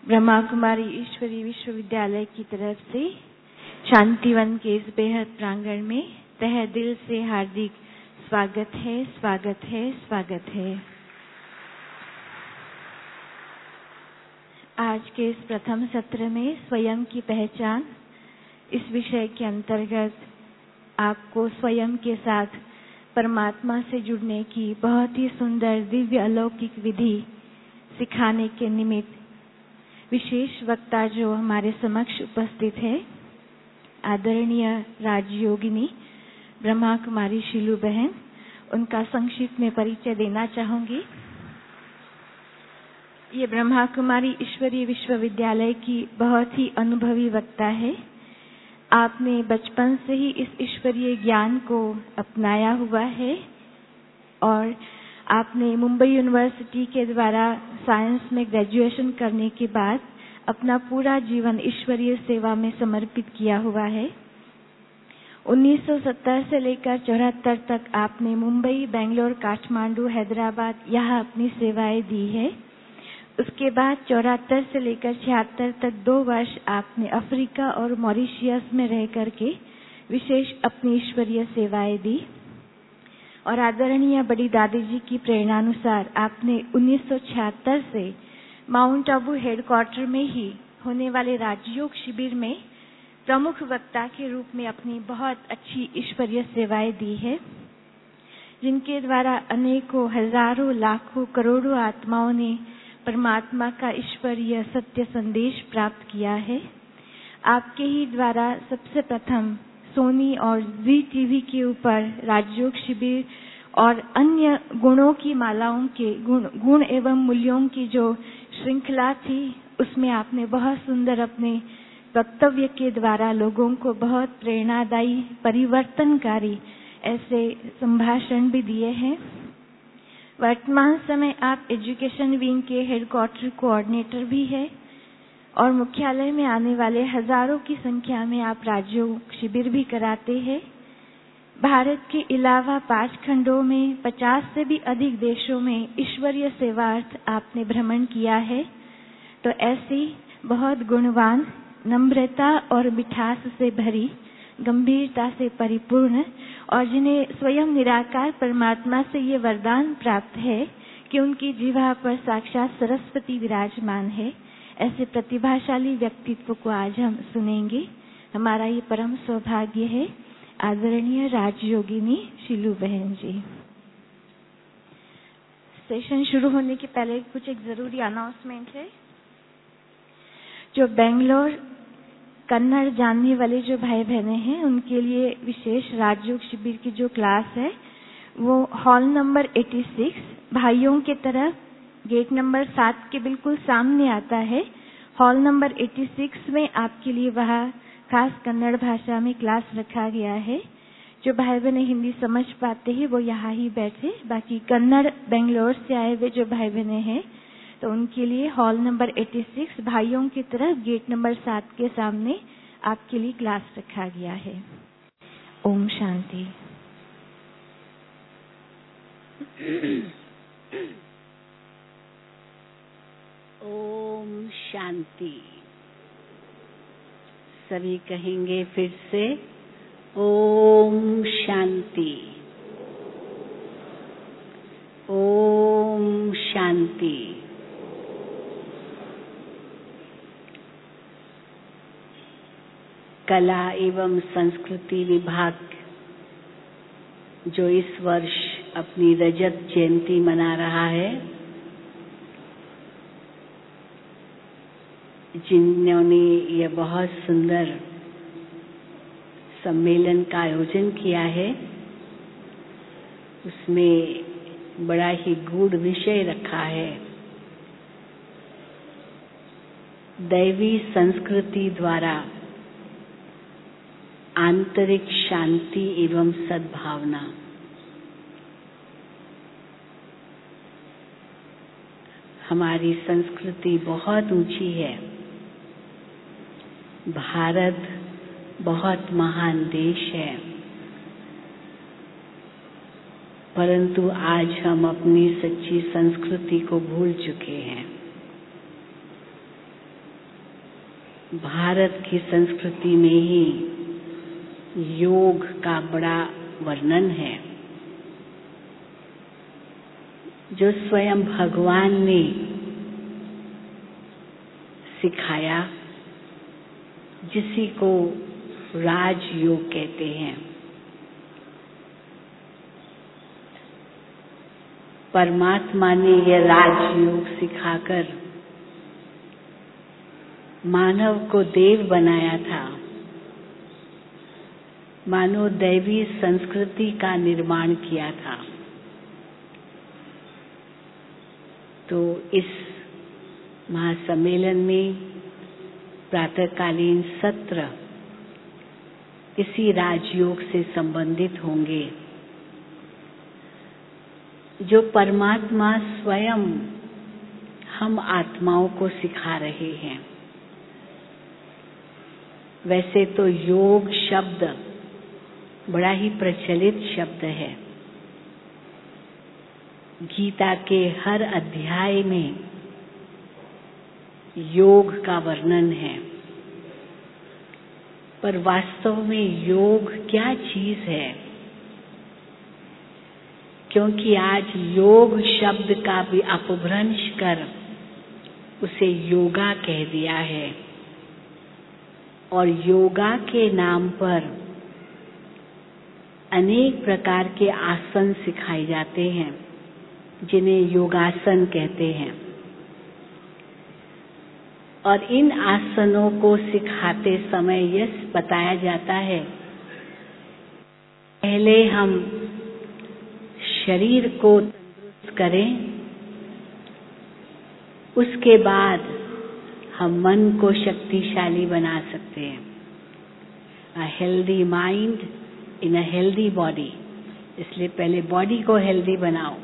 ब्रह्मा कुमारी ईश्वरी विश्वविद्यालय की तरफ से शांतिवन के इस बेहद प्रांगण में तहे दिल से हार्दिक स्वागत है, स्वागत है, स्वागत है। आज के इस प्रथम सत्र में स्वयं की पहचान इस विषय के अंतर्गत आपको स्वयं के साथ परमात्मा से जुड़ने की बहुत ही सुंदर दिव्य अलौकिक विधि सिखाने के निमित्त विशेष वक्ता जो हमारे समक्ष उपस्थित है, आदरणीय राजयोगिनी ब्रह्मा कुमारी शीलू बहन, उनका संक्षिप्त में परिचय देना चाहूंगी। ये ब्रह्मा कुमारी ईश्वरीय विश्वविद्यालय की बहुत ही अनुभवी वक्ता है। आपने बचपन से ही इस ईश्वरीय ज्ञान को अपनाया हुआ है और आपने मुंबई यूनिवर्सिटी के द्वारा साइंस में ग्रेजुएशन करने के बाद अपना पूरा जीवन ईश्वरीय सेवा में समर्पित किया हुआ है। 1970 से लेकर 74 तक आपने मुंबई, बेंगलोर, काठमांडू, हैदराबाद यहाँ अपनी सेवाएं दी है। उसके बाद 74 से लेकर 76 तक 2 वर्ष आपने अफ्रीका और मॉरिशियस में रह करके विशेष अपनी ईश्वरीय सेवाएं दी और आदरणीय बड़ी दादी जी की प्रेरणानुसार आपने 1976 से माउंट आबू हेडक्वार्टर में ही होने वाले राजयोग शिविर में प्रमुख वक्ता के रूप में अपनी बहुत अच्छी ईश्वरीय सेवाएं दी है, जिनके द्वारा अनेकों, हजारों, लाखों, करोड़ों आत्माओं ने परमात्मा का ईश्वरीय सत्य संदेश प्राप्त किया है। आपके ही द्वारा सबसे प्रथम सोनी और जी टीवी के ऊपर राजयोग शिविर और अन्य गुणों की मालाओं के गुण एवं मूल्यों की जो श्रृंखला थी, उसमें आपने बहुत सुंदर अपने वक्तव्य के द्वारा लोगों को बहुत प्रेरणादायी, परिवर्तनकारी ऐसे संभाषण भी दिए हैं। वर्तमान समय आप एजुकेशन विंग के हेडक्वार्टर कोऑर्डिनेटर भी है और मुख्यालय में आने वाले हजारों की संख्या में आप राजयोग शिविर भी कराते हैं। भारत के अलावा 5 खंडों में 50 से भी अधिक देशों में ईश्वरीय सेवार्थ आपने भ्रमण किया है। तो ऐसी बहुत गुणवान, नम्रता और मिठास से भरी, गंभीरता से परिपूर्ण और जिन्हें स्वयं निराकार परमात्मा से ये वरदान प्राप्त है कि उनकी जिह्वा पर साक्षात सरस्वती विराजमान है, ऐसे प्रतिभाशाली व्यक्तित्व को आज हम सुनेंगे। हमारा ये परम सौभाग्य है। आदरणीय राजयोगिनी शीलू बहन जी। सेशन शुरू होने के पहले कुछ एक जरूरी अनाउंसमेंट है। जो बेंगलोर कन्नड़ जानने वाले जो भाई बहने हैं, उनके लिए विशेष राजयोग शिविर की जो क्लास है वो हॉल नंबर 86 भाइयों के तरफ गेट नंबर 7 के बिल्कुल सामने आता है। हॉल नंबर 86 में आपके लिए वहाँ खास कन्नड़ भाषा में क्लास रखा गया है। जो भाई बहने हिंदी समझ पाते हैं वो यहाँ ही बैठे, बाकी कन्नड़ बेंगलोर से आए हुए जो भाई बहने हैं तो उनके लिए हॉल नंबर 86 भाइयों की तरफ गेट नंबर 7 के सामने आपके लिए क्लास रखा गया है। ओम शांति। ओम शांति। सभी कहेंगे फिर से, ओम शांति, ओम शांति। कला एवं संस्कृति विभाग जो इस वर्ष अपनी रजत जयंती मना रहा है, जिन्होंने यह बहुत सुंदर सम्मेलन का आयोजन किया है, उसमें बड़ा ही गूढ़ विषय रखा है, दैवी संस्कृति द्वारा आंतरिक शांति एवं सद्भावना। हमारी संस्कृति बहुत ऊंची है। भारत बहुत महान देश है, परंतु आज हम अपनी सच्ची संस्कृति को भूल चुके हैं। भारत की संस्कृति में ही योग का बड़ा वर्णन है, जो स्वयं भगवान ने सिखाया, जिसी को राजयोग कहते हैं। परमात्मा ने यह राजयोग सिखाकर मानव को देव बनाया था। मानव दैवी संस्कृति का निर्माण किया था। तो इस महासम्मेलन में प्रातःकालीन सत्र इसी राजयोग से संबंधित होंगे, जो परमात्मा स्वयं हम आत्माओं को सिखा रहे हैं। वैसे तो योग शब्द बड़ा ही प्रचलित शब्द है। गीता के हर अध्याय में योग का वर्णन है, पर वास्तव में योग क्या चीज है? क्योंकि आज योग शब्द का भी अपभ्रंश कर उसे योगा कह दिया है, और योगा के नाम पर अनेक प्रकार के आसन सिखाए जाते हैं, जिन्हें योगासन कहते हैं। और इन आसनों को सिखाते समय यह बताया जाता है, पहले हम शरीर को तंदुरुस्त करें, उसके बाद हम मन को शक्तिशाली बना सकते हैं। A healthy mind in a healthy body। इसलिए पहले बॉडी को हेल्दी बनाओ।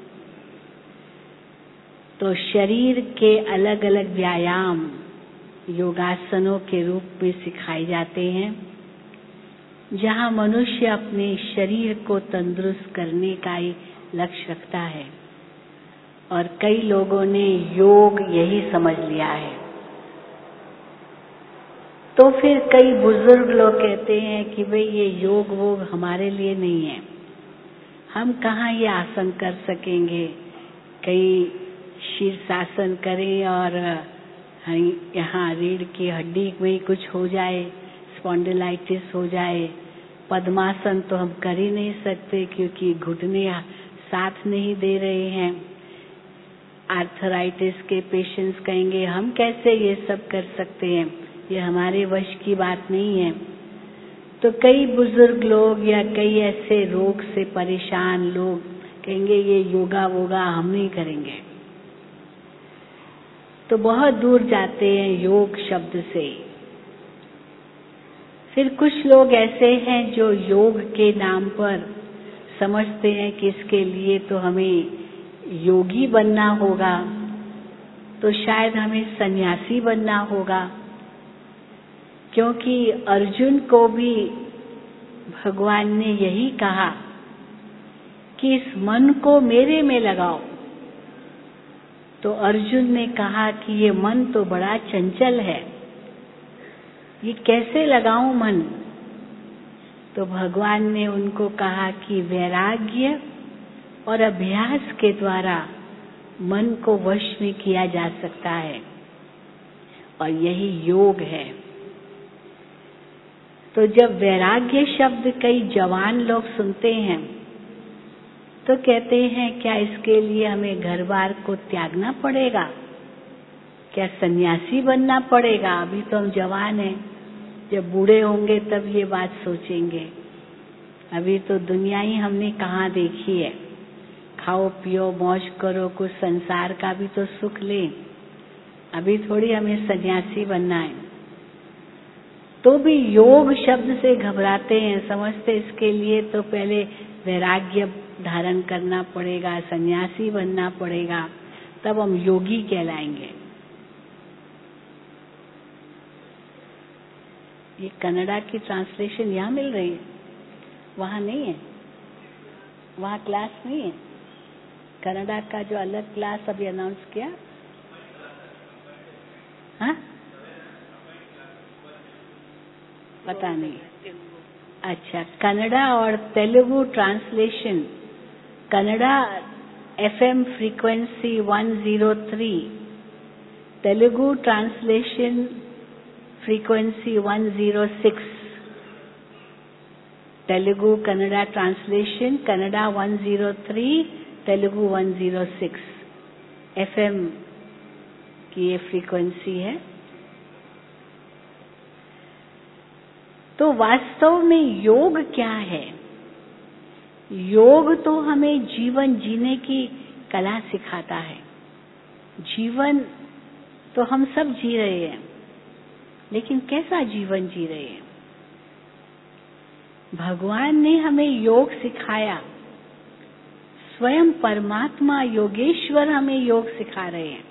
तो शरीर के अलग अलग व्यायाम योगासनों के रूप में सिखाए जाते हैं, जहाँ मनुष्य अपने शरीर को तंदुरुस्त करने का ही लक्ष्य रखता है। और कई लोगों ने योग यही समझ लिया है। तो फिर कई बुजुर्ग लोग कहते हैं कि भाई ये योग वोग हमारे लिए नहीं है, हम कहाँ ये आसन कर सकेंगे। कई शीर्षासन करें और यहाँ रीढ़ की हड्डी में कुछ हो जाए, स्पॉन्डिलाइटिस हो जाए। पद्मासन तो हम कर ही नहीं सकते क्योंकि घुटने साथ नहीं दे रहे हैं। आर्थराइटिस के पेशेंट्स कहेंगे हम कैसे ये सब कर सकते हैं, ये हमारे वश की बात नहीं है। तो कई बुजुर्ग लोग या कई ऐसे रोग से परेशान लोग कहेंगे ये योगा वोगा हम नहीं करेंगे। तो बहुत दूर जाते हैं योग शब्द से। फिर कुछ लोग ऐसे हैं जो योग के नाम पर समझते हैं कि इसके लिए तो हमें योगी बनना होगा, तो शायद हमें सन्यासी बनना होगा। क्योंकि अर्जुन को भी भगवान ने यही कहा कि इस मन को मेरे में लगाओ। तो अर्जुन ने कहा कि ये मन तो बड़ा चंचल है, ये कैसे लगाऊं मन? तो भगवान ने उनको कहा कि वैराग्य और अभ्यास के द्वारा मन को वश में किया जा सकता है, और यही योग है। तो जब वैराग्य शब्द कई जवान लोग सुनते हैं तो कहते हैं क्या इसके लिए हमें घर बार को त्यागना पड़ेगा, क्या सन्यासी बनना पड़ेगा? अभी तो हम जवान हैं, जब बूढ़े होंगे तब ये बात सोचेंगे। अभी तो दुनिया ही हमने कहाँ देखी है। खाओ पियो मौज करो, कुछ संसार का भी तो सुख ले। अभी थोड़ी हमें सन्यासी बनना है। तो भी योग शब्द से घबराते हैं, समझते इसके लिए तो पहले वैराग्य धारण करना पड़ेगा, सन्यासी बनना पड़ेगा, तब हम योगी कहलाएंगे। ये कन्नड़ा की ट्रांसलेशन यहाँ मिल रही है, वहाँ नहीं है, वहाँ क्लास नहीं है। कन्नड़ा का जो अलग क्लास अभी अनाउंस किया, हाँ पता नहीं। अच्छा, कन्नड़ा और Telugu translation. Kannada FM frequency 103, Telugu translation frequency 106। Telugu Kannada translation Kannada 103, Telugu 106 FM की ये फ्रीक्वेंसी है। तो वास्तव में योग क्या है? योग तो हमें जीवन जीने की कला सिखाता है। जीवन तो हम सब जी रहे हैं, लेकिन कैसा जीवन जी रहे हैं? भगवान ने हमें योग सिखाया, स्वयं परमात्मा योगेश्वर हमें योग सिखा रहे हैं।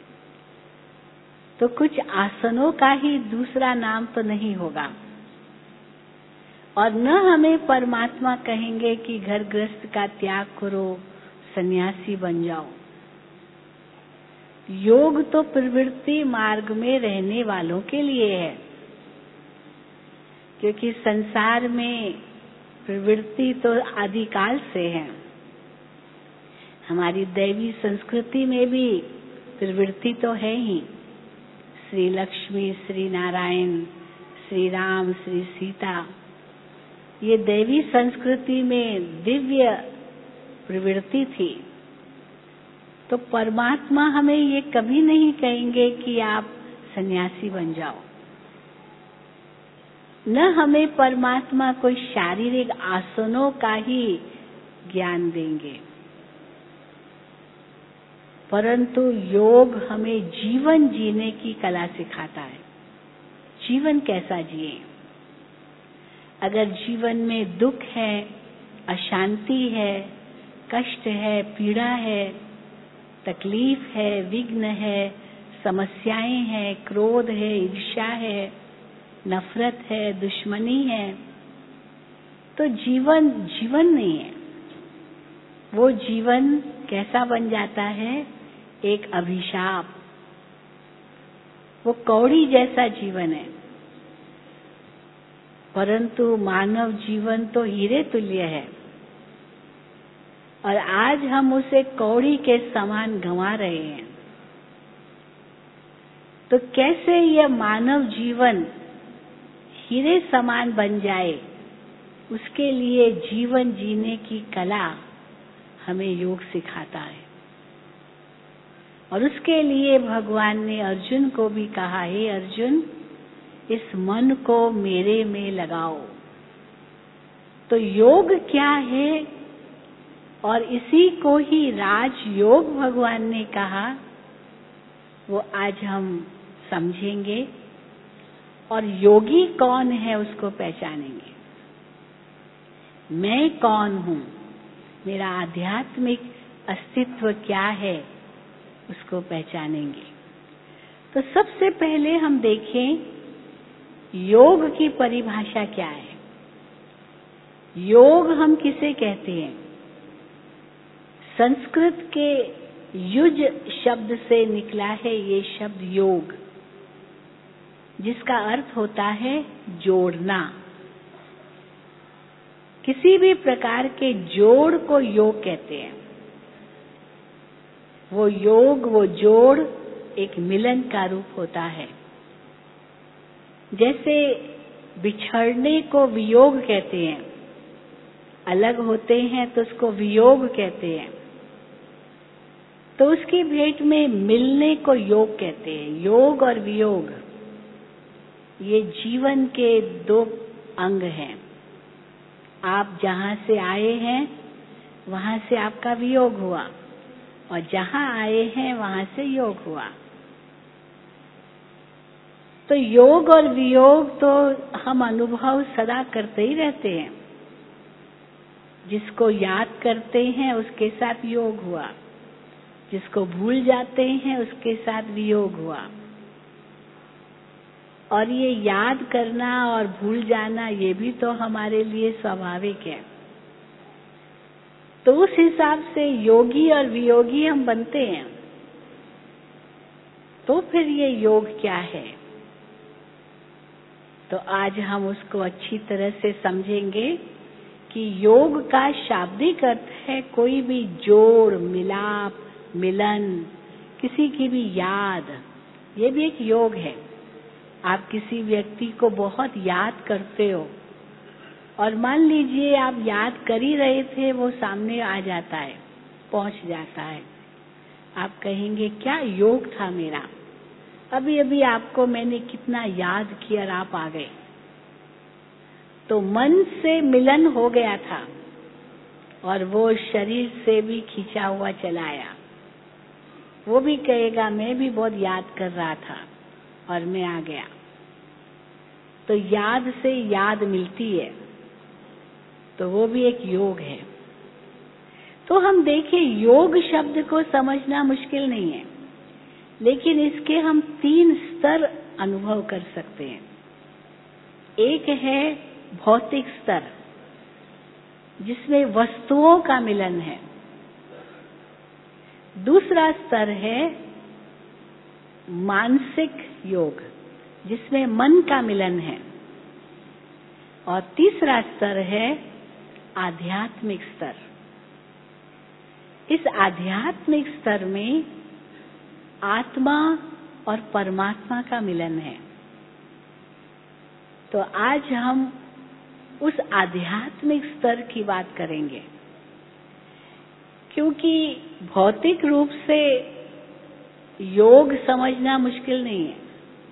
तो कुछ आसनों का ही दूसरा नाम तो नहीं होगा, और न हमें परमात्मा कहेंगे कि घर गृहस्थ का त्याग करो, सन्यासी बन जाओ। योग तो प्रवृत्ति मार्ग में रहने वालों के लिए है, क्योंकि संसार में प्रवृत्ति तो आदिकाल से है। हमारी दैवी संस्कृति में भी प्रवृत्ति तो है ही। श्री लक्ष्मी, श्री नारायण, श्री राम, श्री सीता, ये दैवी संस्कृति में दिव्य प्रवृत्ति थी। तो परमात्मा हमें ये कभी नहीं कहेंगे कि आप सन्यासी बन जाओ। न हमें परमात्मा कोई शारीरिक आसनों का ही ज्ञान देंगे, परंतु योग हमें जीवन जीने की कला सिखाता है। जीवन कैसा जिए? अगर जीवन में दुख है, अशांति है, कष्ट है, पीड़ा है, तकलीफ है, विघ्न है, समस्याएं हैं, क्रोध है, ईर्ष्या है, नफरत है, दुश्मनी है, तो जीवन जीवन नहीं है। वो जीवन कैसा बन जाता है? एक अभिशाप। वो कौड़ी जैसा जीवन है। परंतु मानव जीवन तो हीरे तुल्य है, और आज हम उसे कौड़ी के समान गंवा रहे हैं। तो कैसे यह मानव जीवन हीरे समान बन जाए, उसके लिए जीवन जीने की कला हमें योग सिखाता है। और उसके लिए भगवान ने अर्जुन को भी कहा, हे अर्जुन, इस मन को मेरे में लगाओ। तो योग क्या है? और इसी को ही राजयोग भगवान ने कहा, वो आज हम समझेंगे, और योगी कौन है उसको पहचानेंगे। मैं कौन हूँ, मेरा आध्यात्मिक अस्तित्व क्या है, उसको पहचानेंगे। तो सबसे पहले हम देखें योग की परिभाषा क्या है। योग हम किसे कहते हैं? संस्कृत के युज शब्द से निकला है ये शब्द योग, जिसका अर्थ होता है जोड़ना। किसी भी प्रकार के जोड़ को योग कहते हैं। वो योग, वो जोड़ एक मिलन का रूप होता है। जैसे बिछड़ने को वियोग कहते हैं, अलग होते हैं तो उसको वियोग कहते हैं। तो उसकी भेंट में मिलने को योग कहते हैं। योग और वियोग ये जीवन के दो अंग हैं। आप जहाँ से आए हैं वहाँ से आपका वियोग हुआ, और जहाँ आए हैं वहाँ से योग हुआ। तो योग और वियोग तो हम अनुभव सदा करते ही रहते हैं। जिसको याद करते हैं उसके साथ योग हुआ, जिसको भूल जाते हैं उसके साथ वियोग हुआ। और ये याद करना और भूल जाना ये भी तो हमारे लिए स्वाभाविक है। तो उस हिसाब से योगी और वियोगी हम बनते हैं। तो फिर ये योग क्या है? तो आज हम उसको अच्छी तरह से समझेंगे कि योग का शाब्दिक अर्थ है कोई भी जोड़, मिलाप, मिलन, किसी की भी याद। ये भी एक योग है। आप किसी व्यक्ति को बहुत याद करते हो और मान लीजिए आप याद कर ही रहे थे, वो सामने आ जाता है, पहुंच जाता है। आप कहेंगे क्या योग था मेरा, अभी अभी आपको मैंने कितना याद किया और आप आ गए। तो मन से मिलन हो गया था और वो शरीर से भी खींचा हुआ चला आया। वो भी कहेगा मैं भी बहुत याद कर रहा था और मैं आ गया। तो याद से याद मिलती है, तो वो भी एक योग है। तो हम देखें, योग शब्द को समझना मुश्किल नहीं है, लेकिन इसके हम 3 स्तर अनुभव कर सकते हैं। एक है भौतिक स्तर, जिसमें वस्तुओं का मिलन है। दूसरा स्तर है मानसिक योग, जिसमें मन का मिलन है। और तीसरा स्तर है आध्यात्मिक स्तर। इस आध्यात्मिक स्तर में आत्मा और परमात्मा का मिलन है। तो आज हम उस आध्यात्मिक स्तर की बात करेंगे, क्योंकि भौतिक रूप से योग समझना मुश्किल नहीं है।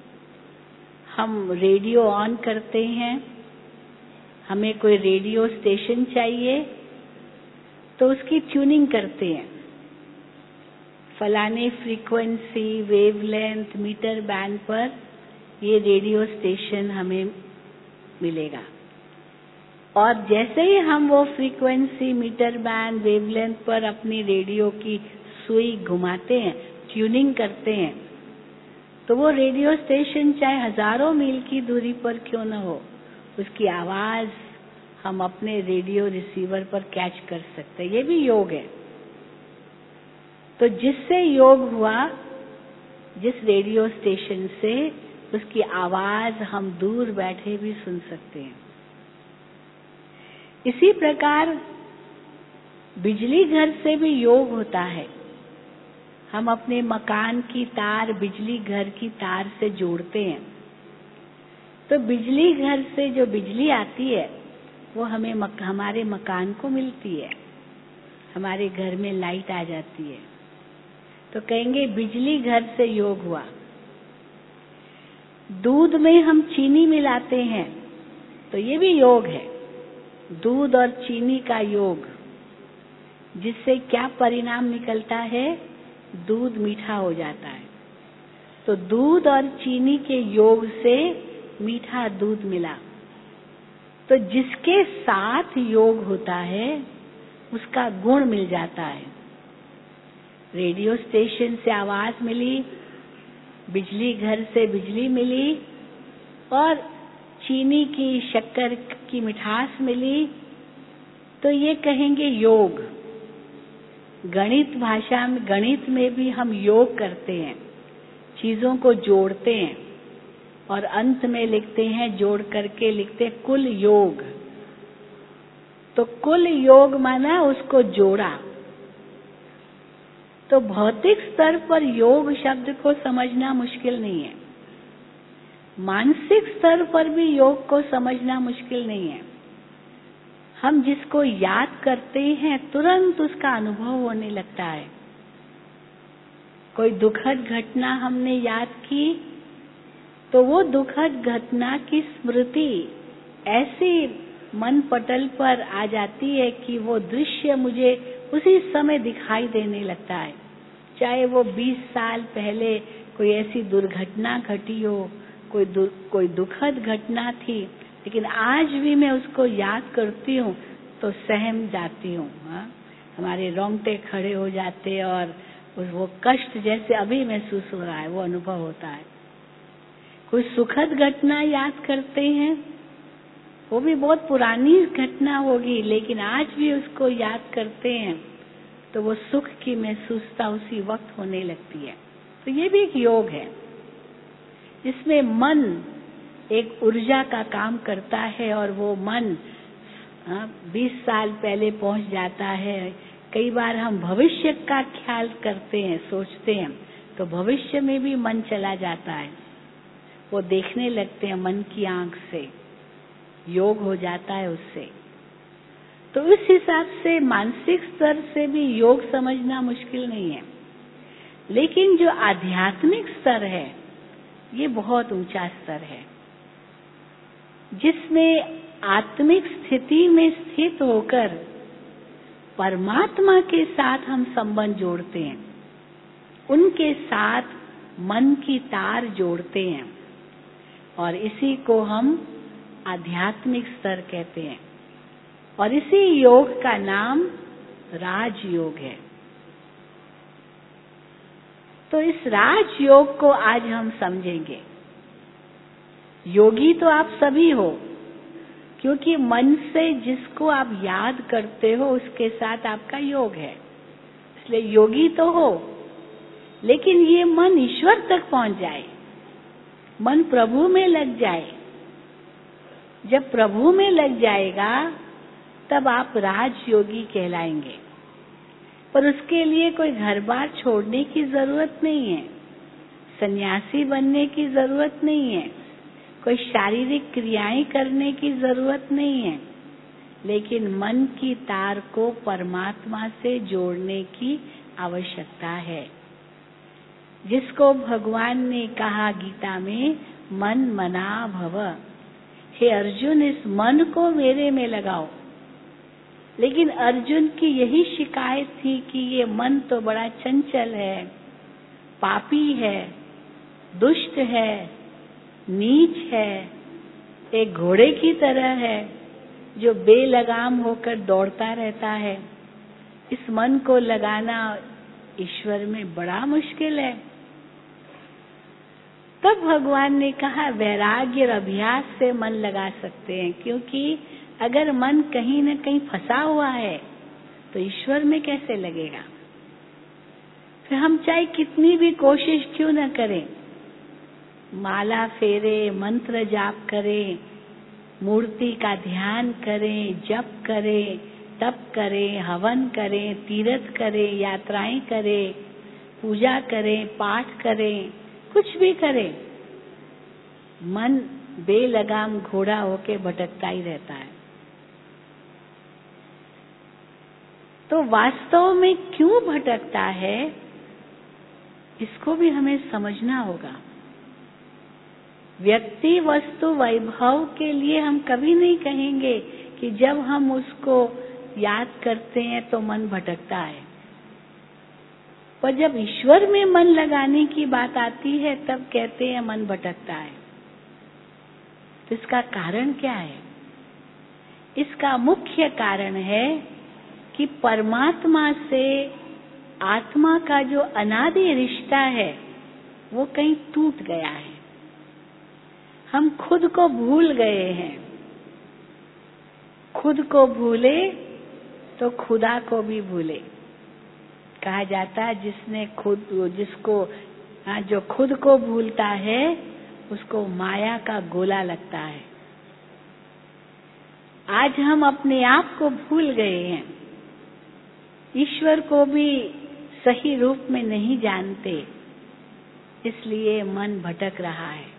हम रेडियो ऑन करते हैं, हमें कोई रेडियो स्टेशन चाहिए तो उसकी ट्यूनिंग करते हैं। फलाने फ्रीक्वेंसी, वेवलेंथ, मीटर बैंड पर ये रेडियो स्टेशन हमें मिलेगा। और जैसे ही हम वो फ्रीक्वेंसी, मीटर बैंड, वेवलेंथ पर अपनी रेडियो की सुई घुमाते हैं, ट्यूनिंग करते हैं, तो वो रेडियो स्टेशन चाहे हजारों मील की दूरी पर क्यों न हो, उसकी आवाज हम अपने रेडियो रिसीवर पर कैच कर सकते हैं। ये भी योग है। तो जिससे योग हुआ, जिस रेडियो स्टेशन से, उसकी आवाज हम दूर बैठे भी सुन सकते हैं। इसी प्रकार बिजली घर से भी योग होता है। हम अपने मकान की तार बिजली घर की तार से जोड़ते हैं, तो बिजली घर से जो बिजली आती है वो हमें हमारे मकान को मिलती है, हमारे घर में लाइट आ जाती है। तो कहेंगे बिजली घर से योग हुआ। दूध में हम चीनी मिलाते हैं, तो ये भी योग है, दूध और चीनी का योग, जिससे क्या परिणाम निकलता है, दूध मीठा हो जाता है। तो दूध और चीनी के योग से मीठा दूध मिला। तो जिसके साथ योग होता है उसका गुण मिल जाता है। रेडियो स्टेशन से आवाज मिली, बिजली घर से बिजली मिली, और चीनी की, शक्कर की मिठास मिली, तो ये कहेंगे योग। गणित भाषा में, गणित में भी हम योग करते हैं, चीजों को जोड़ते हैं और अंत में लिखते हैं, जोड़ करके लिखते हैं कुल योग। तो कुल योग माना उसको जोड़ा। तो भौतिक स्तर पर योग शब्द को समझना मुश्किल नहीं है, मानसिक स्तर पर भी योग को समझना मुश्किल नहीं है। हम जिसको याद करते हैं तुरंत उसका अनुभव होने लगता है। कोई दुखद घटना हमने याद की, तो वो दुखद घटना की स्मृति ऐसी मन पटल पर आ जाती है कि वो दृश्य मुझे उसी समय दिखाई देने लगता है। चाहे वो 20 साल पहले कोई ऐसी दुर्घटना घटी हो, कोई दुखद घटना थी, लेकिन आज भी मैं उसको याद करती हूँ तो सहम जाती हूँ। हमारे रोंगटे खड़े हो जाते और वो कष्ट जैसे अभी महसूस हो रहा है, वो अनुभव होता है। कोई सुखद घटना याद करते हैं, वो भी बहुत पुरानी घटना होगी, लेकिन आज भी उसको याद करते हैं तो वो सुख की महसूसता उसी वक्त होने लगती है। तो ये भी एक योग है, जिसमें मन एक ऊर्जा का काम करता है और वो मन 20 साल पहले पहुंच जाता है। कई बार हम भविष्य का ख्याल करते हैं, सोचते हैं, तो भविष्य में भी मन चला जाता है। वो देखने लगते हैं मन की आंख से, योग हो जाता है उससे। तो इस हिसाब से मानसिक स्तर से भी योग समझना मुश्किल नहीं है। लेकिन जो आध्यात्मिक स्तर है, ये बहुत ऊंचा स्तर है, जिसमें आत्मिक स्थिति में स्थित होकर परमात्मा के साथ हम संबंध जोड़ते हैं, उनके साथ मन की तार जोड़ते हैं, और इसी को हम आध्यात्मिक स्तर कहते हैं। और इसी योग का नाम राजयोग है। तो इस राजयोग को आज हम समझेंगे। योगी तो आप सभी हो, क्योंकि मन से जिसको आप याद करते हो उसके साथ आपका योग है, इसलिए योगी तो हो। लेकिन ये मन ईश्वर तक पहुंच जाए, मन प्रभु में लग जाए। जब प्रभु में लग जाएगा तब आप राजयोगी कहलाएंगे। पर उसके लिए कोई घर बार छोड़ने की जरूरत नहीं है, सन्यासी बनने की जरूरत नहीं है, कोई शारीरिक क्रियाएं करने की जरूरत नहीं है, लेकिन मन की तार को परमात्मा से जोड़ने की आवश्यकता है। जिसको भगवान ने कहा गीता में, मन मना भव। हे अर्जुन, इस मन को मेरे में लगाओ। लेकिन अर्जुन की यही शिकायत थी कि ये मन तो बड़ा चंचल है, पापी है, दुष्ट है, नीच है, एक घोड़े की तरह है जो बेलगाम होकर दौड़ता रहता है। इस मन को लगाना ईश्वर में बड़ा मुश्किल है। तब भगवान ने कहा वैराग्य और अभ्यास से मन लगा सकते हैं, क्योंकि अगर मन कहीं न कहीं फंसा हुआ है तो ईश्वर में कैसे लगेगा। फिर हम चाहे कितनी भी कोशिश क्यों न करें, माला फेरे, मंत्र जाप करें, मूर्ति का ध्यान करें, जप करें, तप करें, हवन करें, तीर्थ करें, यात्राएं करें, पूजा करें, पाठ करें, कुछ भी करें, मन बेलगाम घोड़ा होके भटकता ही रहता है। तो वास्तव में क्यों भटकता है, इसको भी हमें समझना होगा। व्यक्ति वस्तु वैभव के लिए हम कभी नहीं कहेंगे कि जब हम उसको याद करते हैं तो मन भटकता है, पर जब ईश्वर में मन लगाने की बात आती है तब कहते हैं मन भटकता है। तो इसका कारण क्या है? इसका मुख्य कारण है कि परमात्मा से आत्मा का जो अनादि रिश्ता है वो कहीं टूट गया है। हम खुद को भूल गए हैं। खुद को भूले तो खुदा को भी भूले। कहा जाता है जो खुद को भूलता है उसको माया का गोला लगता है। आज हम अपने आप को भूल गए हैं, ईश्वर को भी सही रूप में नहीं जानते, इसलिए मन भटक रहा है।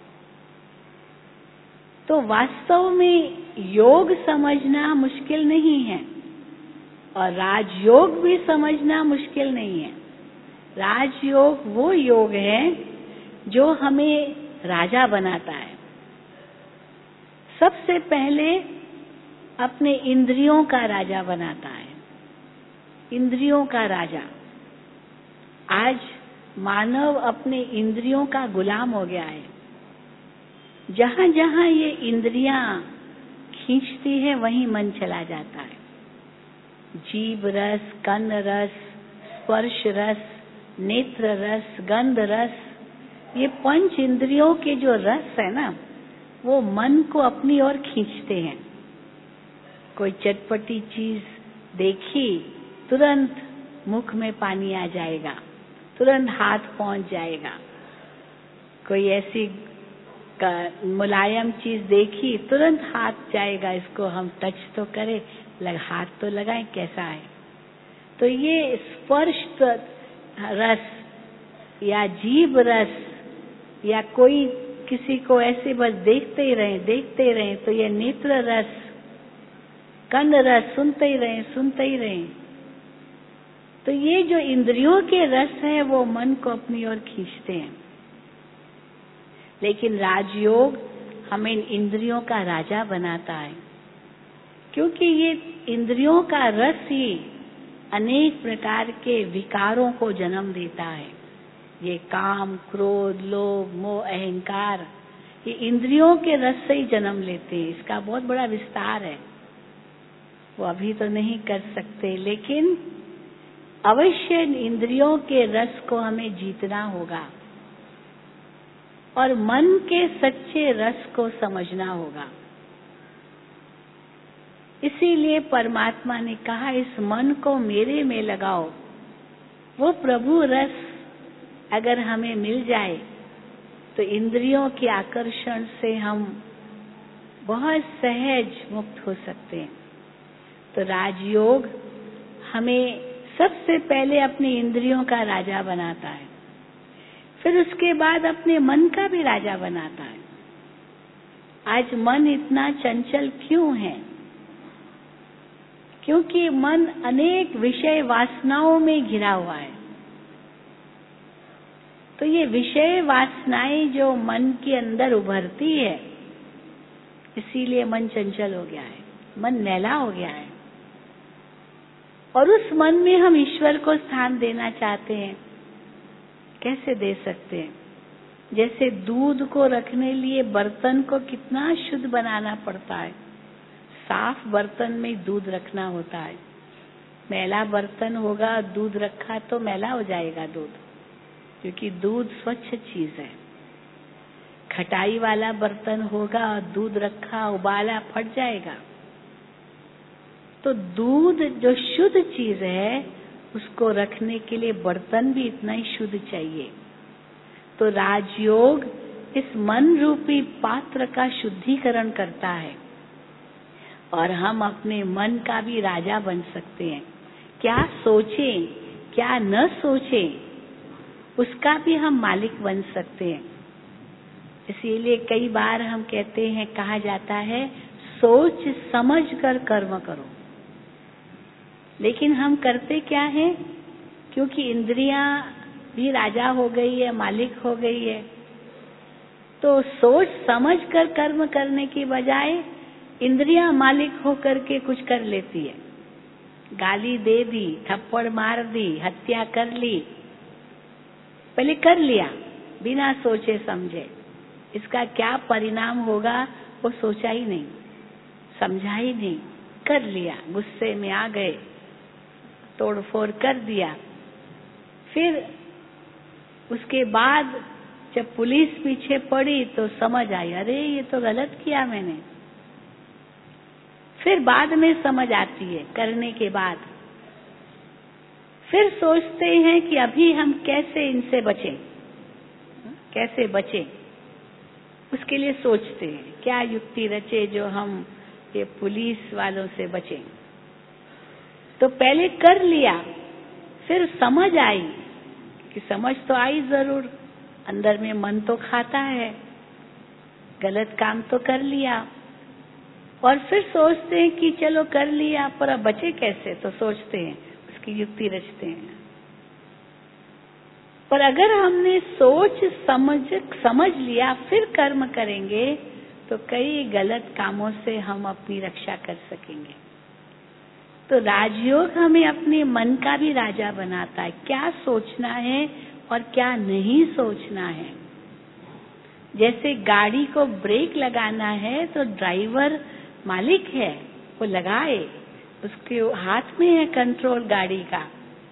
तो वास्तव में योग समझना मुश्किल नहीं है और राजयोग भी समझना मुश्किल नहीं है। राजयोग वो योग है जो हमें राजा बनाता है। सबसे पहले अपने इंद्रियों का राजा बनाता है। इंद्रियों का राजा। आज मानव अपने इंद्रियों का गुलाम हो गया है। जहां जहां ये इंद्रियां खींचती है वहीं मन चला जाता है। जीभ रस, कर्ण रस, स्पर्श रस, नेत्र रस, गंध रस, ये पंच इंद्रियों के जो रस है ना, वो मन को अपनी ओर खींचते हैं। कोई चटपटी चीज देखी, तुरंत मुख में पानी आ जाएगा, तुरंत हाथ पहुंच जाएगा। कोई ऐसी मुलायम चीज देखी तुरंत हाथ जाएगा, इसको हम टच तो करें, हाथ तो लगाएं कैसा है। तो ये स्पर्श रस या जीभ रस या कोई किसी को ऐसे बस देखते ही रहे तो ये नेत्र रस, कर्ण रस, सुनते ही रहे। तो ये जो इंद्रियों के रस है वो मन को अपनी ओर खींचते हैं। लेकिन राजयोग हमें इन इंद्रियों का राजा बनाता है, क्योंकि ये इंद्रियों का रस ही अनेक प्रकार के विकारों को जन्म देता है। ये काम, क्रोध, लोभ, मोह, अहंकार, ये इंद्रियों के रस से ही जन्म लेते हैं। इसका बहुत बड़ा विस्तार है, वो अभी तो नहीं कर सकते, लेकिन अवश्य इंद्रियों के रस को हमें जीतना होगा और मन के सच्चे रस को समझना होगा। इसीलिए परमात्मा ने कहा, इस मन को मेरे में लगाओ। वो प्रभु रस अगर हमें मिल जाए तो इंद्रियों के आकर्षण से हम बहुत सहज मुक्त हो सकते हैं। तो राजयोग हमें सबसे पहले अपनी इंद्रियों का राजा बनाता है, फिर उसके बाद अपने मन का भी राजा बनाता है। आज मन इतना चंचल क्यों है? क्योंकि मन अनेक विषय वासनाओं में घिरा हुआ है। तो ये विषय वासनाएं जो मन के अंदर उभरती है, इसीलिए मन चंचल हो गया है, मन मैला हो गया है। और उस मन में हम ईश्वर को स्थान देना चाहते हैं, कैसे दे सकते हैं? जैसे दूध को रखने लिए बर्तन को कितना शुद्ध बनाना पड़ता है, साफ बर्तन में दूध रखना होता है। मैला बर्तन होगा, दूध रखा तो मैला हो जाएगा दूध, क्योंकि दूध स्वच्छ चीज है। खटाई वाला बर्तन होगा और दूध रखा, उबाला, फट जाएगा। तो दूध जो शुद्ध चीज है, उसको रखने के लिए बर्तन भी इतना ही शुद्ध चाहिए। तो राजयोग इस मन रूपी पात्र का शुद्धिकरण करता है और हम अपने मन का भी राजा बन सकते हैं। क्या सोचें, क्या न सोचें, उसका भी हम मालिक बन सकते हैं। इसीलिए कई बार हम कहते हैं, कहा जाता है, सोच समझ कर कर्म करो। लेकिन हम करते क्या है? क्योंकि इंद्रियां भी राजा हो गई है, मालिक हो गई है, तो सोच समझ कर कर्म करने की बजाय इंद्रियां मालिक होकर के कुछ कर लेती है। गाली दे दी, थप्पड़ मार दी, हत्या कर ली, पहले कर लिया बिना सोचे समझे। इसका क्या परिणाम होगा वो सोचा ही नहीं, समझा ही नहीं, कर लिया, गुस्से में आ गए, तोड़फोड़ कर दिया। फिर उसके बाद जब पुलिस पीछे पड़ी तो समझ आई, अरे ये तो गलत किया मैंने। फिर बाद में समझ आती है, करने के बाद फिर सोचते हैं कि अभी हम कैसे इनसे बचें, कैसे बचें, उसके लिए सोचते हैं क्या युक्ति रचे जो हम ये पुलिस वालों से बचें। तो पहले कर लिया, फिर समझ आई, कि समझ तो आई जरूर, अंदर में मन तो खाता है, गलत काम तो कर लिया। और फिर सोचते हैं कि चलो कर लिया, पर अब बचे कैसे, तो सोचते हैं, उसकी युक्ति रचते हैं। पर अगर हमने सोच समझ लिया फिर कर्म करेंगे तो कई गलत कामों से हम अपनी रक्षा कर सकेंगे। तो राजयोग हमें अपने मन का भी राजा बनाता है, क्या सोचना है और क्या नहीं सोचना है। जैसे गाड़ी को ब्रेक लगाना है तो ड्राइवर मालिक है, वो लगाए, उसके हाथ में है कंट्रोल गाड़ी का।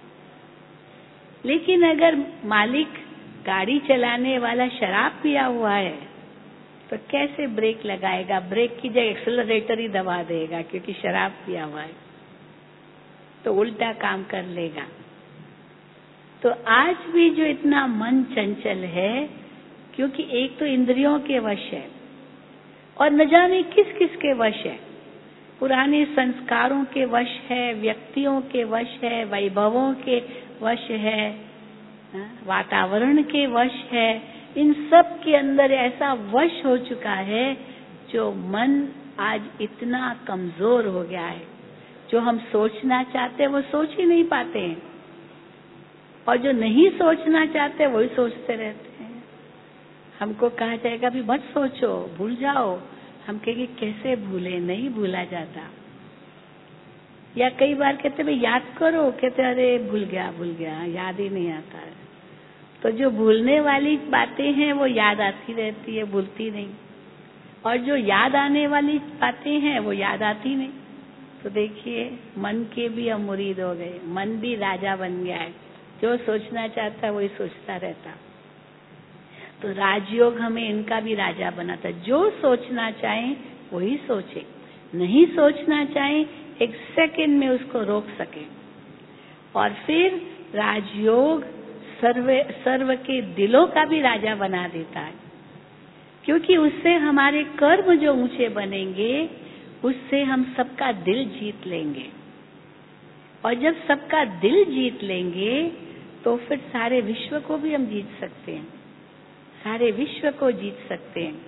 लेकिन अगर मालिक गाड़ी चलाने वाला शराब पिया हुआ है तो कैसे ब्रेक लगाएगा? ब्रेक की जगह एक्सेलरेटर ही दबा देगा, क्योंकि शराब पिया हुआ है, तो उल्टा काम कर लेगा। तो आज भी जो इतना मन चंचल है क्योंकि एक तो इंद्रियों के वश है और न जाने किस किस के वश है, पुराने संस्कारों के वश है, व्यक्तियों के वश है, वैभवों के वश है, वातावरण के वश है। इन सब के अंदर ऐसा वश हो चुका है जो मन आज इतना कमजोर हो गया है, जो हम सोचना चाहते हैं वो सोच ही नहीं पाते हैं, और जो नहीं सोचना चाहते वही सोचते रहते हैं। हमको कहा जाएगा भी मत सोचो, भूल जाओ, हम कहेंगे कैसे भूले, नहीं भूला जाता। या कई बार कहते भाई याद करो, कहते अरे भूल गया, याद ही नहीं आता है। तो जो भूलने वाली बातें हैं वो याद आती रहती है, भूलती नहीं, और जो याद आने वाली बातें हैं वो याद आती नहीं। तो देखिए मन के भी हम मुरीद हो गए, मन भी राजा बन गया है, जो सोचना चाहता है वही सोचता रहता। तो राजयोग हमें इनका भी राजा बनाता, जो सोचना चाहे वही सोचे, नहीं सोचना चाहे एक सेकंड में उसको रोक सके। और फिर राजयोग सर्व के दिलों का भी राजा बना देता है, क्योंकि उससे हमारे कर्म जो ऊंचे बनेंगे उससे हम सबका दिल जीत लेंगे, और जब सबका दिल जीत लेंगे तो फिर सारे विश्व को भी हम जीत सकते हैं, सारे विश्व को जीत सकते हैं।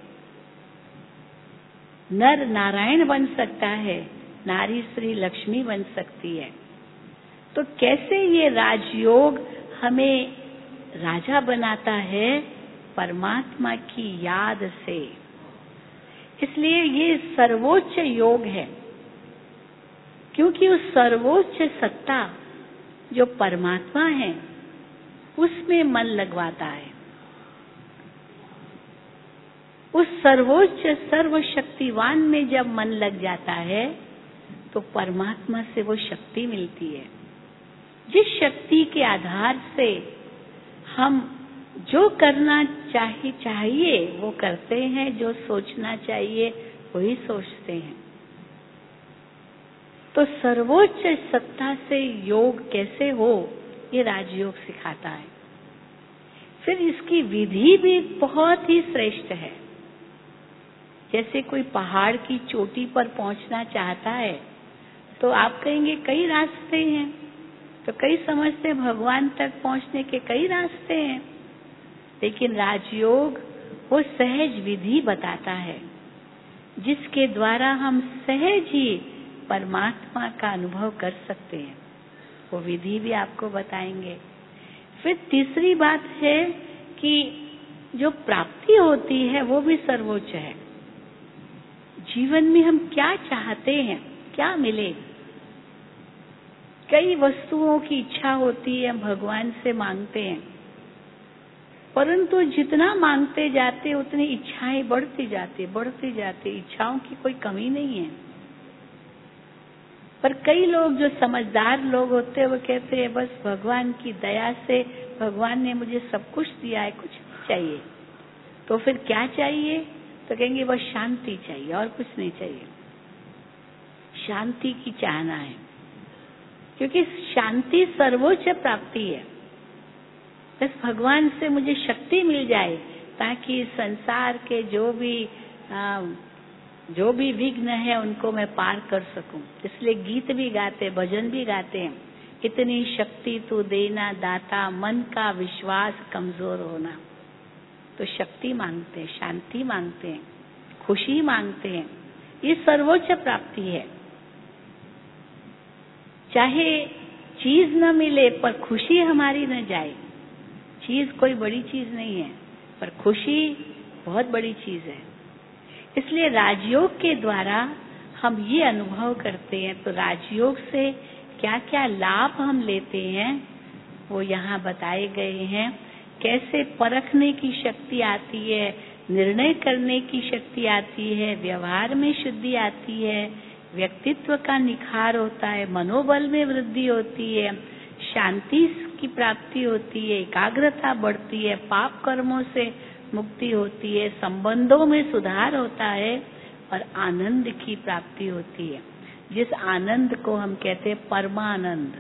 नर नारायण बन सकता है, नारी श्री लक्ष्मी बन सकती है। तो कैसे ये राजयोग हमें राजा बनाता है? परमात्मा की याद से। इसलिए ये सर्वोच्च योग है, क्योंकि उस सर्वोच्च सत्ता जो परमात्मा है उसमें मन लगवाता है। उस सर्वोच्च सर्वशक्तिवान में जब मन लग जाता है तो परमात्मा से वो शक्ति मिलती है, जिस शक्ति के आधार से हम जो करना चाहिए वो करते हैं, जो सोचना चाहिए वही सोचते हैं। तो सर्वोच्च सत्ता से योग कैसे हो, ये राजयोग सिखाता है। फिर इसकी विधि भी बहुत ही श्रेष्ठ है। जैसे कोई पहाड़ की चोटी पर पहुंचना चाहता है तो आप कहेंगे कई रास्ते हैं, तो कई समझते भगवान तक पहुंचने के कई रास्ते हैं, लेकिन राजयोग वो सहज विधि बताता है जिसके द्वारा हम सहज ही परमात्मा का अनुभव कर सकते हैं। वो विधि भी आपको बताएंगे। फिर तीसरी बात है कि जो प्राप्ति होती है वो भी सर्वोच्च है। जीवन में हम क्या चाहते हैं, क्या मिले। कई वस्तुओं की इच्छा होती है, हम भगवान से मांगते हैं, परंतु जितना मांगते जाते उतनी इच्छाएं बढ़ती जाती, इच्छाओं की कोई कमी नहीं है। पर कई लोग जो समझदार लोग होते हैं वो कहते हैं बस भगवान की दया से भगवान ने मुझे सब कुछ दिया है, कुछ नहीं चाहिए। तो फिर क्या चाहिए? तो कहेंगे बस शांति चाहिए और कुछ नहीं चाहिए। शांति की चाहना है, क्योंकि शांति सर्वोच्च प्राप्ति है। बस भगवान से मुझे शक्ति मिल जाए ताकि संसार के जो भी विघ्न है उनको मैं पार कर सकूं। इसलिए गीत भी गाते, भजन भी गाते हैं, इतनी शक्ति तू देना दाता, मन का विश्वास कमजोर होना। तो शक्ति मांगते हैं, शांति मांगते हैं, खुशी मांगते हैं। ये सर्वोच्च प्राप्ति है। चाहे चीज न मिले पर खुशी हमारी न जाए। चीज कोई बड़ी चीज नहीं है, पर खुशी बहुत बड़ी चीज है। इसलिए राजयोग के द्वारा हम ये अनुभव करते हैं। तो राजयोग से क्या क्या लाभ हम लेते हैं वो यहाँ बताए गए हैं। कैसे परखने की शक्ति आती है, निर्णय करने की शक्ति आती है, व्यवहार में शुद्धि आती है, व्यक्तित्व का निखार होता है, मनोबल में वृद्धि होती है, शांति की प्राप्ति होती है, एकाग्रता बढ़ती है, पाप कर्मों से मुक्ति होती है, संबंधों में सुधार होता है और आनंद की प्राप्ति होती है, जिस आनंद को हम कहते हैं परमानंद,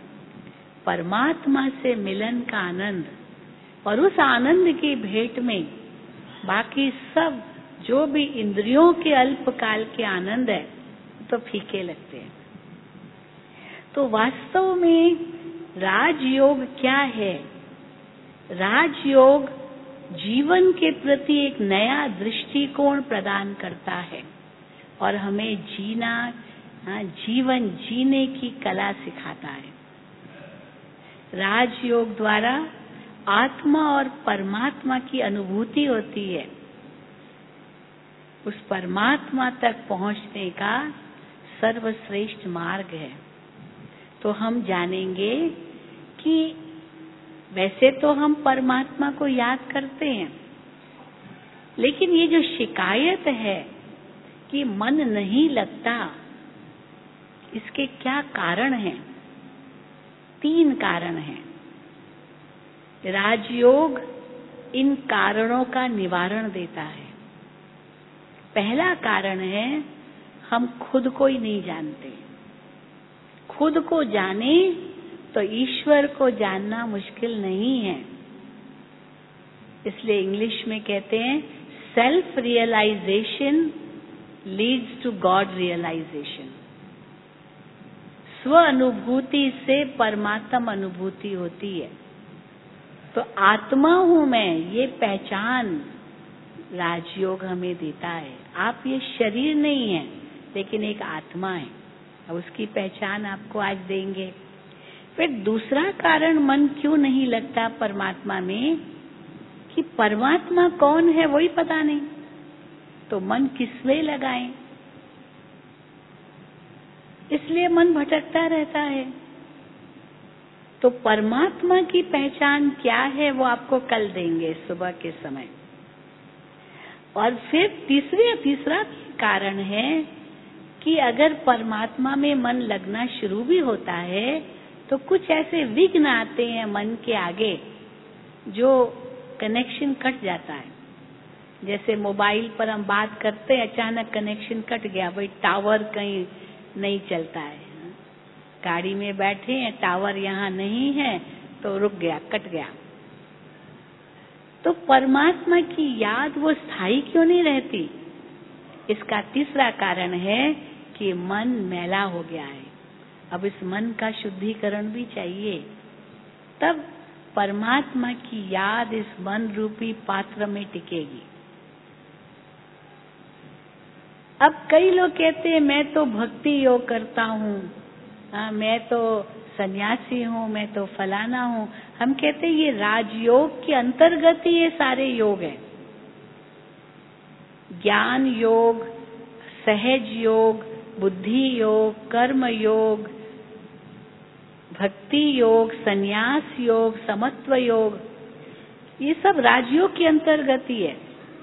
परमात्मा से मिलन का आनंद। और उस आनंद की भेंट में बाकी सब जो भी इंद्रियों के अल्पकाल के आनंद है तो फीके लगते हैं। तो वास्तव में राजयोग क्या है? राजयोग जीवन के प्रति एक नया दृष्टिकोण प्रदान करता है और हमें जीवन जीने की कला सिखाता है। राजयोग द्वारा आत्मा और परमात्मा की अनुभूति होती है। उस परमात्मा तक पहुंचने का सर्वश्रेष्ठ मार्ग है। तो हम जानेंगे कि वैसे तो हम परमात्मा को याद करते हैं, लेकिन ये जो शिकायत है कि मन नहीं लगता, इसके क्या कारण हैं? 3 कारण हैं। राजयोग इन कारणों का निवारण देता है। पहला कारण है, हम खुद को ही नहीं जानते। खुद को जाने तो ईश्वर को जानना मुश्किल नहीं है। इसलिए इंग्लिश में कहते हैं self realization leads to God realization. स्व अनुभूति से परमात्म अनुभूति होती है। तो आत्मा हूं मैं, ये पहचान राजयोग हमें देता है। आप ये शरीर नहीं है, लेकिन एक आत्मा है। अब उसकी पहचान आपको आज देंगे। फिर दूसरा कारण मन क्यों नहीं लगता परमात्मा में, कि परमात्मा कौन है वही पता नहीं, तो मन किसमें लगाएं? इसलिए मन भटकता रहता है। तो परमात्मा की पहचान क्या है वो आपको कल देंगे सुबह के समय। और फिर तीसरा कारण है कि अगर परमात्मा में मन लगना शुरू भी होता है तो कुछ ऐसे विघ्न आते हैं मन के आगे, जो कनेक्शन कट जाता है। जैसे मोबाइल पर हम बात करते हैं, अचानक कनेक्शन कट गया, भाई टावर कहीं नहीं चलता है। गाड़ी में बैठे हैं, टावर यहाँ नहीं है, तो रुक गया, कट गया। तो परमात्मा की याद वो स्थायी क्यों नहीं रहती? इसका तीसरा कारण है कि मन मैला हो गया है। अब इस मन का शुद्धिकरण भी चाहिए, तब परमात्मा की याद इस मन रूपी पात्र में टिकेगी। अब कई लोग कहते हैं मैं तो भक्ति योग करता हूँ, मैं तो सन्यासी हूँ, मैं तो फलाना हूँ। हम कहते हैं ये राजयोग के अंतर्गत ही ये सारे योग हैं। ज्ञान योग, सहज योग, बुद्धि योग, कर्म योग, भक्ति योग, संन्यास योग, समत्व योग, ये सब राजयोग के अंतर्गत ही है।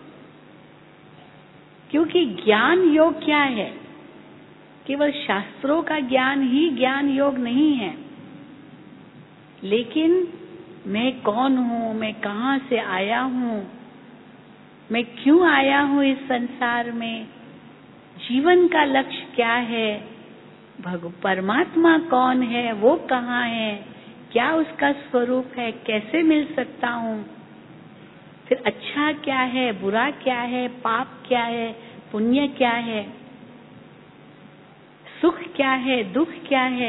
क्योंकि ज्ञान योग क्या है? केवल शास्त्रों का ज्ञान ही ज्ञान योग नहीं है, लेकिन मैं कौन हूँ, मैं कहाँ से आया हूँ, मैं क्यों आया हूँ इस संसार में, जीवन का लक्ष्य क्या है, परमात्मा कौन है, वो कहाँ है, क्या उसका स्वरूप है, कैसे मिल सकता हूँ, फिर अच्छा क्या है, बुरा क्या है, पाप क्या है, पुण्य क्या है, सुख क्या है, दुख क्या है,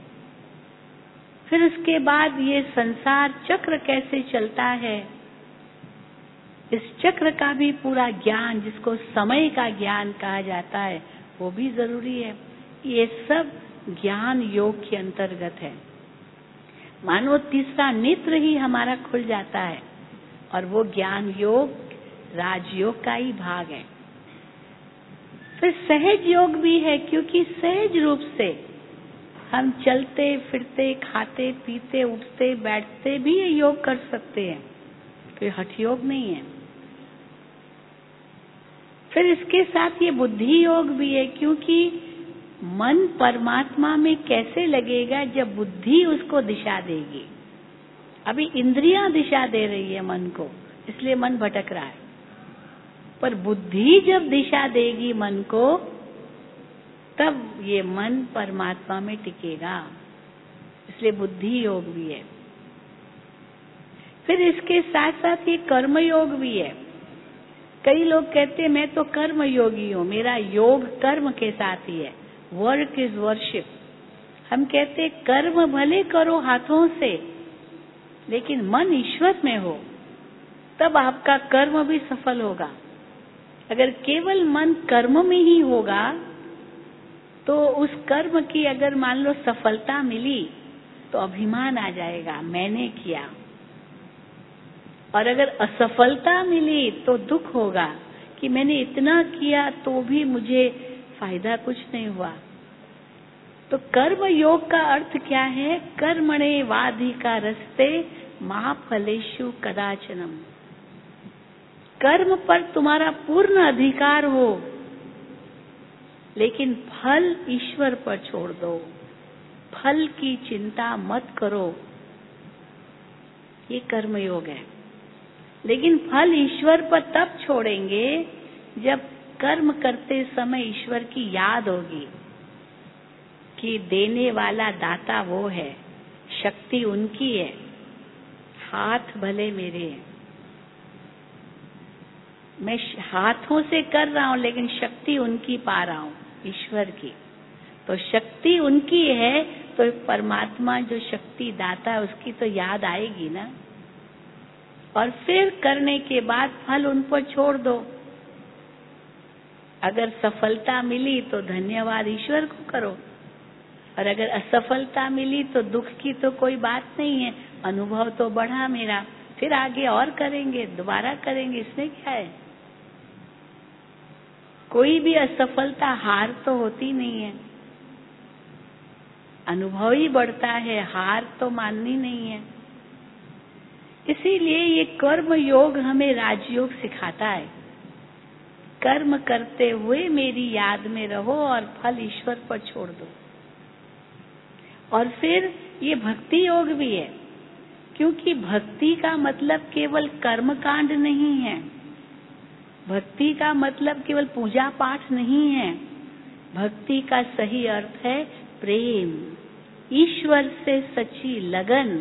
फिर उसके बाद ये संसार चक्र कैसे चलता है, इस चक्र का भी पूरा ज्ञान, जिसको समय का ज्ञान कहा जाता है, वो भी जरूरी है। ये सब ज्ञान योग के अंतर्गत है। मानो तीसरा नेत्र ही हमारा खुल जाता है और वो ज्ञान योग राजयोग का ही भाग है। फिर सहज योग भी है, क्योंकि सहज रूप से हम चलते फिरते, खाते पीते, उठते बैठते भी ये योग कर सकते हैं, तो ये हठ योग नहीं है। फिर इसके साथ ये बुद्धि योग भी है, क्योंकि मन परमात्मा में कैसे लगेगा जब बुद्धि उसको दिशा देगी। अभी इंद्रियां दिशा दे रही है मन को, इसलिए मन भटक रहा है, पर बुद्धि जब दिशा देगी मन को, तब ये मन परमात्मा में टिकेगा। इसलिए बुद्धि योग भी है। फिर इसके साथ साथ ये कर्म योग भी है। कई लोग कहते हैं मैं तो कर्म योगी हूँ, मेरा योग कर्म के साथ ही है, वर्क इज वर्शिप। हम कहते हैं कर्म भले करो हाथों से, लेकिन मन ईश्वर में हो, तब आपका कर्म भी सफल होगा। अगर केवल मन कर्म में ही होगा तो उस कर्म की अगर मान लो सफलता मिली तो अभिमान आ जाएगा, मैंने किया। और अगर असफलता मिली तो दुख होगा कि मैंने इतना किया तो भी मुझे फायदा कुछ नहीं हुआ। तो कर्म योग का अर्थ क्या है? कर्मणे वाधिकारस्ते मा फलेषु कदाचनम। कर्म पर तुम्हारा पूर्ण अधिकार हो, लेकिन फल ईश्वर पर छोड़ दो, फल की चिंता मत करो। ये कर्म योग है। लेकिन फल ईश्वर पर तब छोड़ेंगे जब कर्म करते समय ईश्वर की याद होगी कि देने वाला दाता वो है, शक्ति उनकी है, हाथ भले मेरे हैं, मैं हाथों से कर रहा हूं लेकिन शक्ति उनकी पा रहा हूं, ईश्वर की। तो शक्ति उनकी है तो परमात्मा जो शक्ति दाता है उसकी तो याद आएगी ना। और फिर करने के बाद फल उन पर छोड़ दो। अगर सफलता मिली तो धन्यवाद ईश्वर को करो, और अगर असफलता मिली तो दुख की तो कोई बात नहीं है, अनुभव तो बढ़ा मेरा, फिर आगे और करेंगे, दोबारा करेंगे, इसमें क्या है। कोई भी असफलता हार तो होती नहीं है, अनुभव ही बढ़ता है, हार तो माननी नहीं है। इसीलिए ये कर्म योग हमें राजयोग सिखाता है। कर्म करते हुए मेरी याद में रहो और फल ईश्वर पर छोड़ दो। और फिर ये भक्ति योग भी है, क्योंकि भक्ति का मतलब केवल कर्म कांड नहीं है, भक्ति का मतलब केवल पूजा पाठ नहीं है। भक्ति का सही अर्थ है प्रेम, ईश्वर से सच्ची लगन।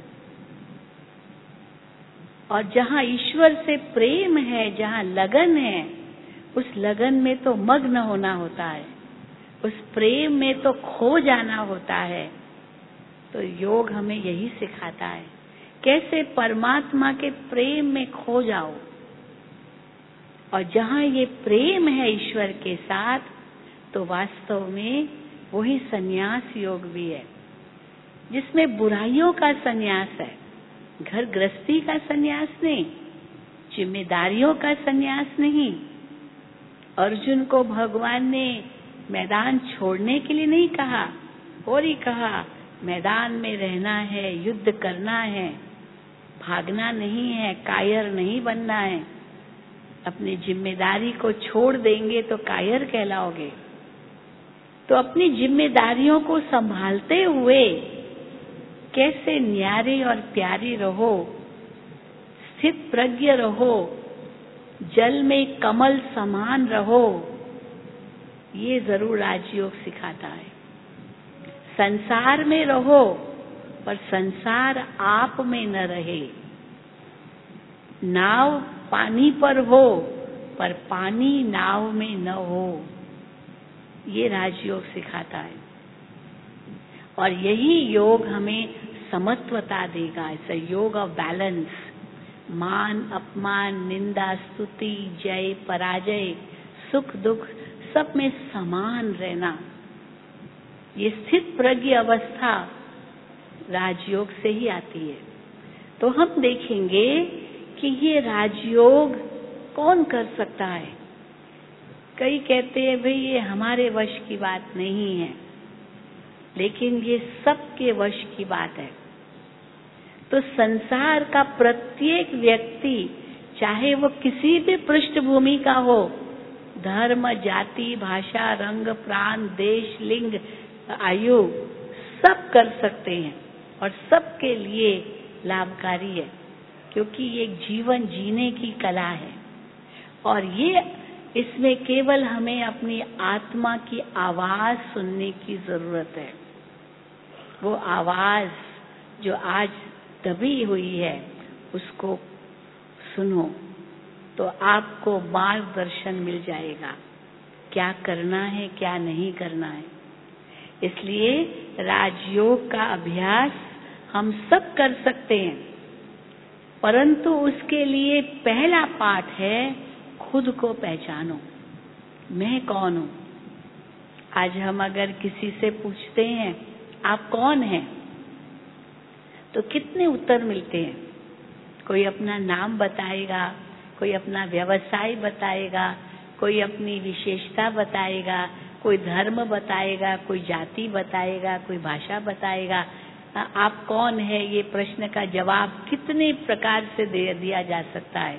और जहाँ ईश्वर से प्रेम है, जहाँ लगन है, उस लगन में तो मग्न होना होता है, उस प्रेम में तो खो जाना होता है। तो योग हमें यही सिखाता है, कैसे परमात्मा के प्रेम में खो जाओ। और जहाँ ये प्रेम है ईश्वर के साथ, तो वास्तव में वही संन्यास योग भी है, जिसमें बुराइयों का संन्यास है, घर गृहस्थी का संन्यास नहीं, जिम्मेदारियों का संन्यास नहीं। अर्जुन को भगवान ने मैदान छोड़ने के लिए नहीं कहा, और ही कहा मैदान में रहना है, युद्ध करना है, भागना नहीं है, कायर नहीं बनना है। अपनी जिम्मेदारी को छोड़ देंगे तो कायर कहलाओगे। तो अपनी जिम्मेदारियों को संभालते हुए कैसे न्यारे और प्यारे रहो, स्थित प्रज्ञ रहो, जल में कमल समान रहो, ये जरूर राजयोग सिखाता है। संसार में रहो पर संसार आप में न रहे, नाव पानी पर हो पर पानी नाव में न हो, ये राजयोग सिखाता है। और यही योग हमें समत्वता देगा, ऐसा योग ऑफ बैलेंस, मान अपमान, निंदा स्तुति, जय पराजय, सुख दुख सब में समान रहना। ये स्थित प्रज्ञ अवस्था राजयोग से ही आती है। तो हम देखेंगे कि ये राजयोग कौन कर सकता है। कई कहते हैं भाई ये हमारे वश की बात नहीं है, लेकिन ये सबके वश की बात है। तो संसार का प्रत्येक व्यक्ति, चाहे वो किसी भी पृष्ठभूमि का हो, धर्म, जाति, भाषा, रंग, प्रांत, देश, लिंग, आयु, सब कर सकते हैं और सबके लिए लाभकारी है, क्योंकि ये एक जीवन जीने की कला है। और ये इसमें केवल हमें अपनी आत्मा की आवाज सुनने की जरूरत है। वो आवाज जो आज दबी हुई है उसको सुनो, तो आपको मार्गदर्शन मिल जाएगा, क्या करना है क्या नहीं करना है। इसलिए राजयोग का अभ्यास हम सब कर सकते हैं, परंतु उसके लिए पहला पाठ है खुद को पहचानो, मैं कौन हूँ। आज हम अगर किसी से पूछते हैं आप कौन हैं, तो कितने उत्तर मिलते हैं। कोई अपना नाम बताएगा, कोई अपना व्यवसाय बताएगा, कोई अपनी विशेषता बताएगा, कोई धर्म बताएगा, कोई जाति बताएगा, कोई भाषा बताएगा। आप कौन है, ये प्रश्न का जवाब कितने प्रकार से दे दिया जा सकता है।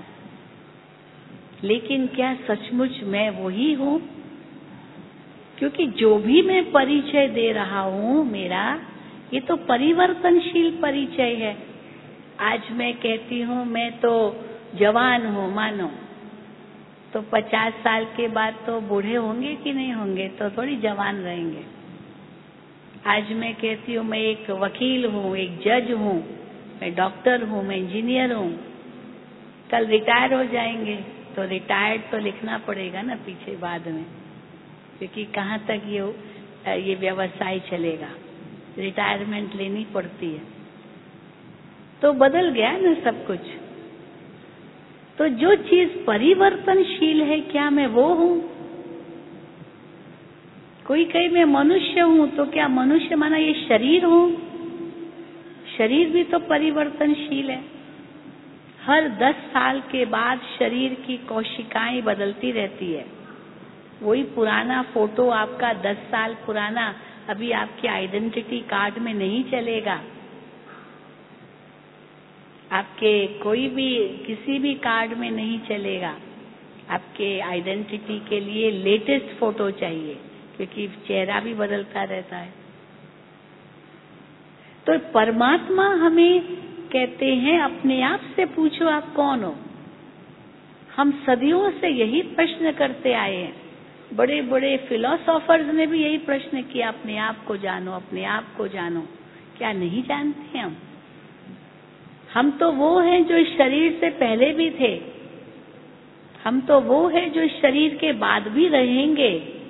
लेकिन क्या सचमुच मैं वही हूँ? क्योंकि जो भी मैं परिचय दे रहा हूँ मेरा, ये तो परिवर्तनशील परिचय है। आज मैं कहती हूँ मैं तो जवान हूँ मानो, तो 50 साल के बाद तो बूढ़े होंगे कि नहीं होंगे, तो थोड़ी जवान रहेंगे। आज मैं कहती हूँ मैं एक वकील हूँ, एक जज हूँ, मैं डॉक्टर हूँ, मैं इंजीनियर हूँ, कल रिटायर हो जाएंगे तो रिटायर्ड तो लिखना पड़ेगा ना पीछे बाद में, क्योंकि कहाँ तक ये व्यवसाय चलेगा, रिटायरमेंट लेनी पड़ती है। तो बदल गया ना सब कुछ। तो जो चीज परिवर्तनशील है, क्या मैं वो हूँ? कोई कहे मैं मनुष्य हूँ, तो क्या मनुष्य माना ये शरीर हूँ? शरीर भी तो परिवर्तनशील है। हर 10 साल के बाद शरीर की कोशिकाएं बदलती रहती है। वही पुराना फोटो आपका 10 साल पुराना अभी आपके आइडेंटिटी कार्ड में नहीं चलेगा। आपके कोई भी किसी भी कार्ड में नहीं चलेगा। आपके आइडेंटिटी के लिए लेटेस्ट फोटो चाहिए, क्योंकि चेहरा भी बदलता रहता है। तो परमात्मा हमें कहते हैं अपने आप से पूछो आप कौन हो। हम सदियों से यही प्रश्न करते आए हैं। बड़े बड़े फिलोसोफर्स ने भी यही प्रश्न किया, अपने आप को जानो, अपने आप को जानो। क्या नहीं जानते हम तो वो हैं जो शरीर से पहले भी थे, हम तो वो हैं जो शरीर के बाद भी रहेंगे।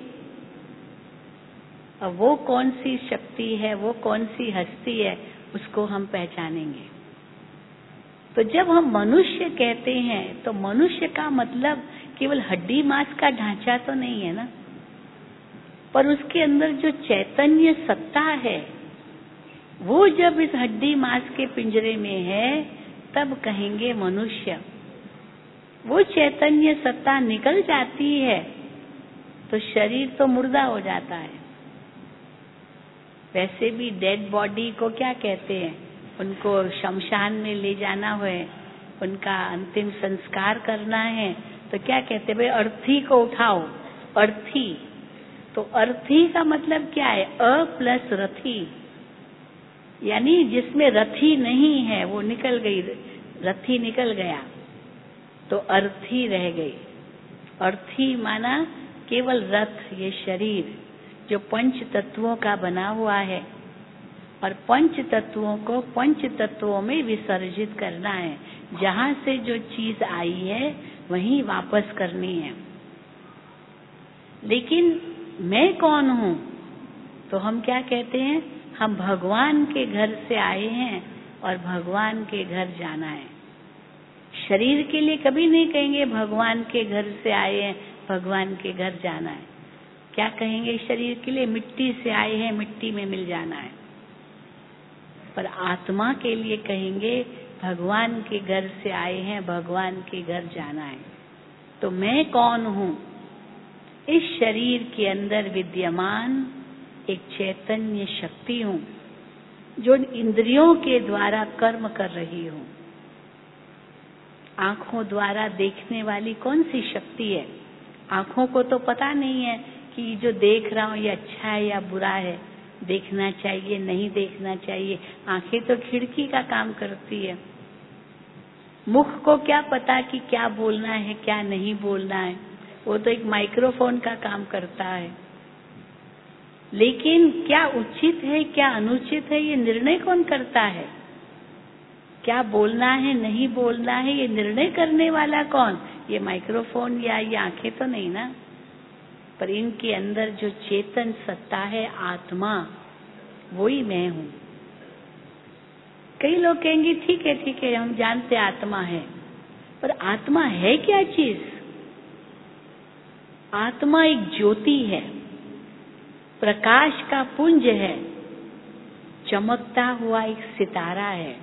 अब वो कौन सी शक्ति है, वो कौन सी हस्ती है, उसको हम पहचानेंगे। तो जब हम मनुष्य कहते हैं तो मनुष्य का मतलब केवल हड्डी मांस का ढांचा तो नहीं है ना, पर उसके अंदर जो चैतन्य सत्ता है वो जब इस हड्डी मांस के पिंजरे में है तब कहेंगे मनुष्य। वो चैतन्य सत्ता निकल जाती है तो शरीर तो मुर्दा हो जाता है। वैसे भी डेड बॉडी को क्या कहते हैं, उनको शमशान में ले जाना है, उनका अंतिम संस्कार करना है तो क्या कहते हैं, भाई अर्थी को उठाओ। अर्थी, तो अर्थी का मतलब क्या है, अ प्लस रथी, यानी जिसमें रथी नहीं है वो निकल गई, रथी निकल गया तो अर्थी रह गई। अर्थी माना केवल रथ, ये शरीर जो 5 तत्वों का बना हुआ है, और 5 तत्वों को 5 तत्वों में विसर्जित करना है। जहाँ से जो चीज आई है वहीं वापस करनी है। लेकिन मैं कौन हूँ? तो हम क्या कहते हैं, हम भगवान के घर से आए हैं और भगवान के घर जाना है। शरीर के लिए कभी नहीं कहेंगे भगवान के घर से आए हैं, भगवान के घर जाना है। क्या कहेंगे शरीर के लिए, मिट्टी से आए हैं, मिट्टी में मिल जाना है। पर आत्मा के लिए कहेंगे भगवान के घर से आए हैं, भगवान के घर जाना है। तो मैं कौन हूँ? इस शरीर के अंदर विद्यमान एक चैतन्य शक्ति हूँ जो इंद्रियों के द्वारा कर्म कर रही हूँ। आंखों द्वारा देखने वाली कौन सी शक्ति है? आंखों को तो पता नहीं है कि जो देख रहा हूँ ये अच्छा है या बुरा है, देखना चाहिए नहीं देखना चाहिए। आंखें तो खिड़की का काम करती है। मुख को क्या पता कि क्या बोलना है क्या नहीं बोलना है, वो तो एक माइक्रोफोन का काम करता है। लेकिन क्या उचित है क्या अनुचित है ये निर्णय कौन करता है? क्या बोलना है नहीं बोलना है ये निर्णय करने वाला कौन? ये माइक्रोफोन या ये आंखें तो नहीं ना, पर इनके अंदर जो चेतन सत्ता है, आत्मा, वही मैं हूँ। कई लोग कहेंगे ठीक है हम जानते आत्मा है, पर आत्मा है क्या चीज? आत्मा एक ज्योति है, प्रकाश का पुंज है, चमकता हुआ एक सितारा है।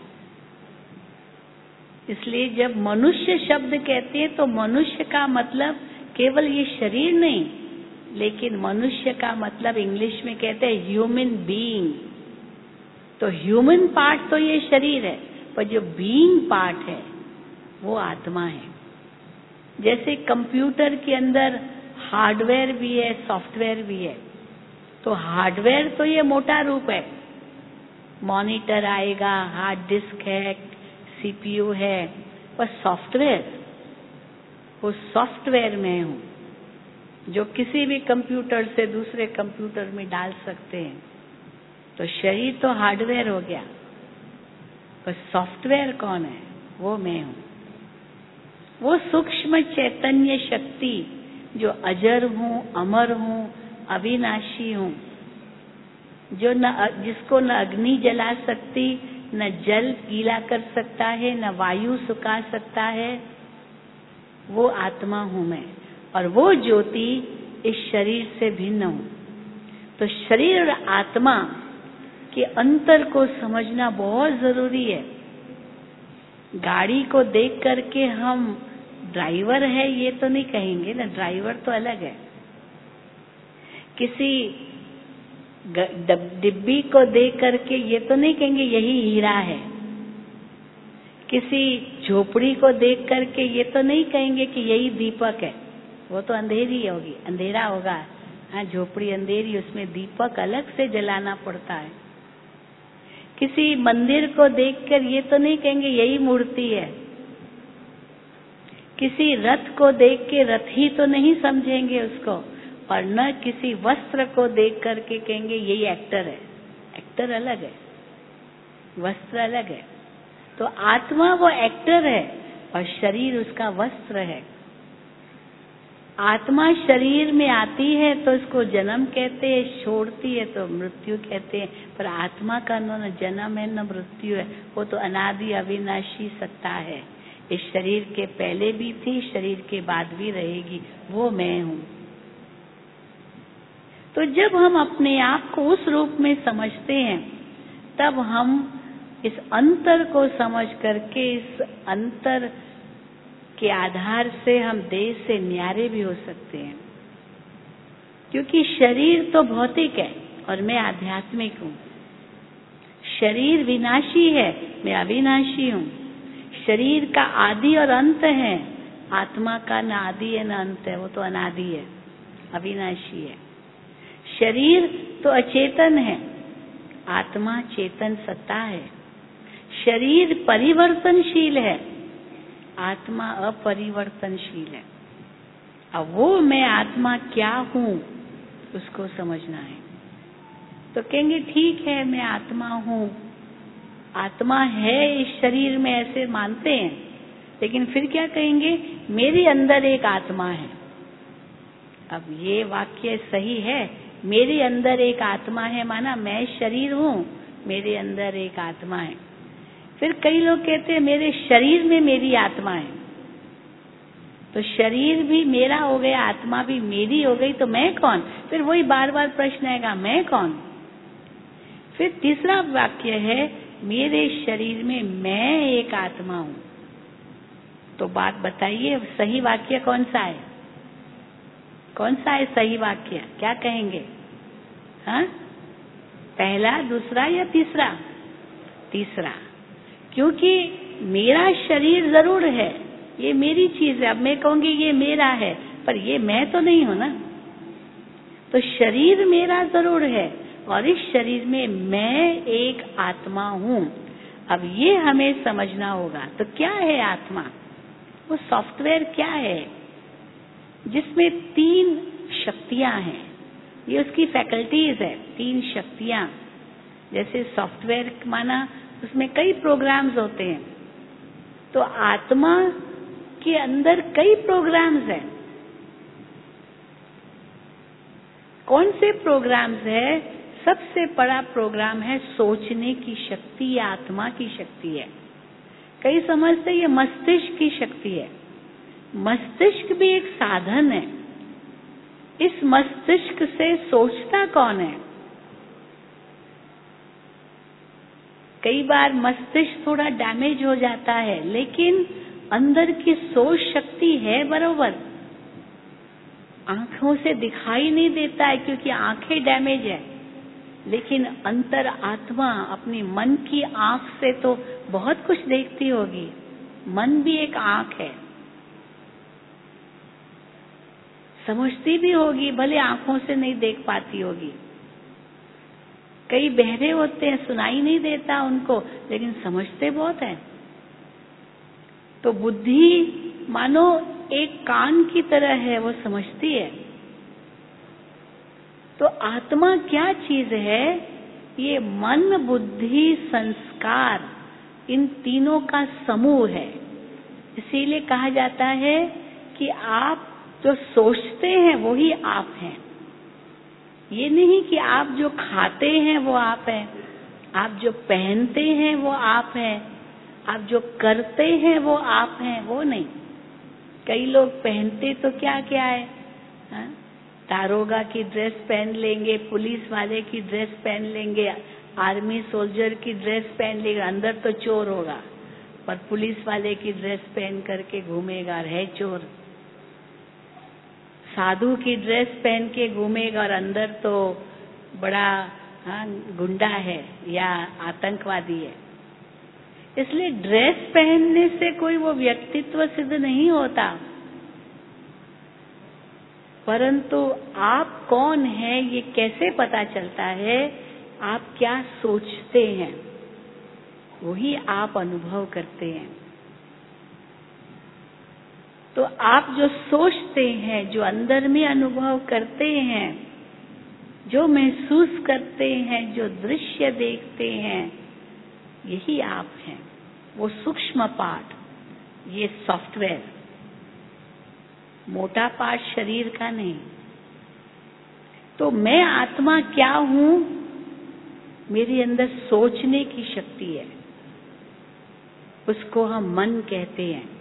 इसलिए जब मनुष्य शब्द कहते हैं तो मनुष्य का मतलब केवल ये शरीर नहीं, लेकिन मनुष्य का मतलब इंग्लिश में कहते हैं ह्यूमन बीइंग। तो ह्यूमन पार्ट तो ये शरीर है, पर जो बीइंग पार्ट है वो आत्मा है। जैसे कंप्यूटर के अंदर हार्डवेयर भी है, सॉफ्टवेयर भी है। तो हार्डवेयर तो ये मोटा रूप है, मॉनिटर आएगा, हार्ड डिस्क है, सीपीयू है, पर सॉफ्टवेयर, वो सॉफ्टवेयर में हूँ जो किसी भी कंप्यूटर से दूसरे कंप्यूटर में डाल सकते हैं। तो शरीर तो हार्डवेयर हो गया, पर सॉफ्टवेयर कौन है? वो मैं हूँ। वो सूक्ष्म चैतन्य शक्ति जो अजर हूँ, अमर हूँ, अविनाशी हूँ, जो जिसको न अग्नि जला सकती, न जल गीला कर सकता है, न वायु सुखा सकता है, वो आत्मा हूँ मैं। और वो ज्योति इस शरीर से भिन्न हूँ। तो शरीर और आत्मा के अंतर को समझना बहुत जरूरी है। गाड़ी को देख करके हम ड्राइवर है ये तो नहीं कहेंगे ना, ड्राइवर तो अलग है। किसी डिब्बी को देख करके ये तो नहीं कहेंगे यही हीरा है। किसी झोपड़ी को देख करके ये तो नहीं कहेंगे कि यही दीपक है, वो तो अंधेरी होगी, अंधेरा होगा। हाँ, झोपड़ी अंधेरी, उसमें दीपक अलग से जलाना पड़ता है। किसी मंदिर को देखकर ये तो नहीं कहेंगे यही मूर्ति है। किसी रथ को देख के रथ ही तो नहीं समझेंगे उसको, और न किसी वस्त्र को देख करके कहेंगे यही एक्टर है। एक्टर अलग है, वस्त्र अलग है। तो आत्मा वो एक्टर है और शरीर उसका वस्त्र है। आत्मा शरीर में आती है तो इसको जन्म कहते हैं, छोड़ती है तो मृत्यु कहते हैं। पर आत्मा का न जन्म है न मृत्यु है, वो तो अनादि अविनाशी सत्ता है। इस शरीर के पहले भी थी, शरीर के बाद भी रहेगी, वो मैं हूँ। तो जब हम अपने आप को उस रूप में समझते हैं, तब हम इस अंतर को समझ करके, इस अंतर के आधार से हम देश से न्यारे भी हो सकते हैं। क्योंकि शरीर तो भौतिक है और मैं आध्यात्मिक हूँ। शरीर विनाशी है, मैं अविनाशी हूँ। शरीर का आदि और अंत है, आत्मा का न आदि है न अंत है, वो तो अनादि है, अविनाशी है। शरीर तो अचेतन है, आत्मा चेतन सत्ता है। शरीर परिवर्तनशील है, आत्मा अपरिवर्तनशील है। अब वो मैं आत्मा क्या हूँ उसको समझना है। तो कहेंगे ठीक है मैं आत्मा हूँ, आत्मा है इस शरीर में, ऐसे मानते हैं। लेकिन फिर क्या कहेंगे, मेरे अंदर एक आत्मा है। अब ये वाक्य सही है, मेरे अंदर एक आत्मा है, माना मैं शरीर हूँ, मेरे अंदर एक आत्मा है। फिर कई लोग कहते हैं मेरे शरीर में मेरी आत्मा है। तो शरीर भी मेरा हो गया, आत्मा भी मेरी हो गई, तो मैं कौन? फिर वही बार बार प्रश्न आएगा, मैं कौन? फिर तीसरा वाक्य है, मेरे शरीर में मैं एक आत्मा हूँ। तो बात बताइए, सही वाक्य कौन सा है? कौन सा है सही वाक्य? क्या कहेंगे? हाँ, पहला, दूसरा या तीसरा? तीसरा। क्योंकि मेरा शरीर जरूर है, ये मेरी चीज है। अब मैं कहूंगी ये मेरा है, पर ये मैं तो नहीं हूं ना। तो शरीर मेरा जरूर है और इस शरीर में मैं एक आत्मा हूँ। अब ये हमें समझना होगा। तो क्या है आत्मा? वो सॉफ्टवेयर क्या है जिसमें 3 शक्तियां हैं? ये उसकी फैकल्टीज है, 3 शक्तियां। जैसे सॉफ्टवेयर माना उसमें कई प्रोग्राम्स होते हैं। तो आत्मा आपके अंदर कई प्रोग्राम्स हैं। कौन से प्रोग्राम्स है? सबसे बड़ा प्रोग्राम है सोचने की शक्ति, ये आत्मा की शक्ति है। कई समझते ये मस्तिष्क की शक्ति है। मस्तिष्क भी एक साधन है। इस मस्तिष्क से सोचता कौन है? कई बार मस्तिष्क थोड़ा डैमेज हो जाता है, लेकिन अंदर की सोच शक्ति है बरोबर। आंखों से दिखाई नहीं देता है क्योंकि आंखें डैमेज है, लेकिन अंतर आत्मा अपनी मन की आंख से तो बहुत कुछ देखती होगी। मन भी एक आंख है, समझती भी होगी, भले आंखों से नहीं देख पाती होगी। कई बहरे होते हैं, सुनाई नहीं देता उनको, लेकिन समझते बहुत हैं। तो बुद्धि मानो एक कान की तरह है, वो समझती है। तो आत्मा क्या चीज है? ये मन, बुद्धि, संस्कार, इन तीनों का समूह है। इसीलिए कहा जाता है कि आप जो सोचते हैं वही आप हैं। ये नहीं कि आप जो खाते हैं वो आप हैं, आप जो पहनते हैं वो आप हैं, आप जो करते हैं वो आप हैं, वो नहीं। कई लोग पहनते तो क्या क्या है, हाँ? दारोगा की ड्रेस पहन लेंगे, पुलिस वाले की ड्रेस पहन लेंगे, आर्मी सोल्जर की ड्रेस पहन लेंगे, अंदर तो चोर होगा, पर पुलिस वाले की ड्रेस पहन करके घूमेगा, है चोर। साधु की ड्रेस पहन के घूमेगा और अंदर तो बड़ा गुंडा है या आतंकवादी है। इसलिए ड्रेस पहनने से कोई वो व्यक्तित्व सिद्ध नहीं होता, परंतु आप कौन हैं ये कैसे पता चलता है? आप क्या सोचते हैं वही आप अनुभव करते हैं। तो आप जो सोचते हैं, जो अंदर में अनुभव करते हैं, जो महसूस करते हैं, जो दृश्य देखते हैं, यही आप हैं। वो सूक्ष्म पार्ट, ये सॉफ्टवेयर, मोटा पार्ट शरीर का नहीं। तो मैं आत्मा क्या हूं? मेरे अंदर सोचने की शक्ति है, उसको हम मन कहते हैं।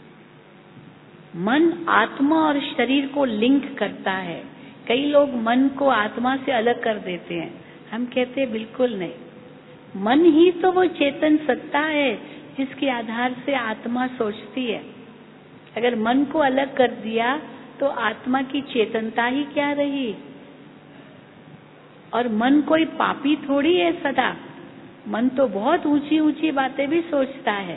मन आत्मा और शरीर को लिंक करता है। कई लोग मन को आत्मा से अलग कर देते हैं, हम कहते हैं बिल्कुल नहीं। मन ही तो वो चेतन सत्ता है जिसके आधार से आत्मा सोचती है। अगर मन को अलग कर दिया तो आत्मा की चेतनता ही क्या रही? और मन कोई पापी थोड़ी है सदा, मन तो बहुत ऊंची ऊंची बातें भी सोचता है।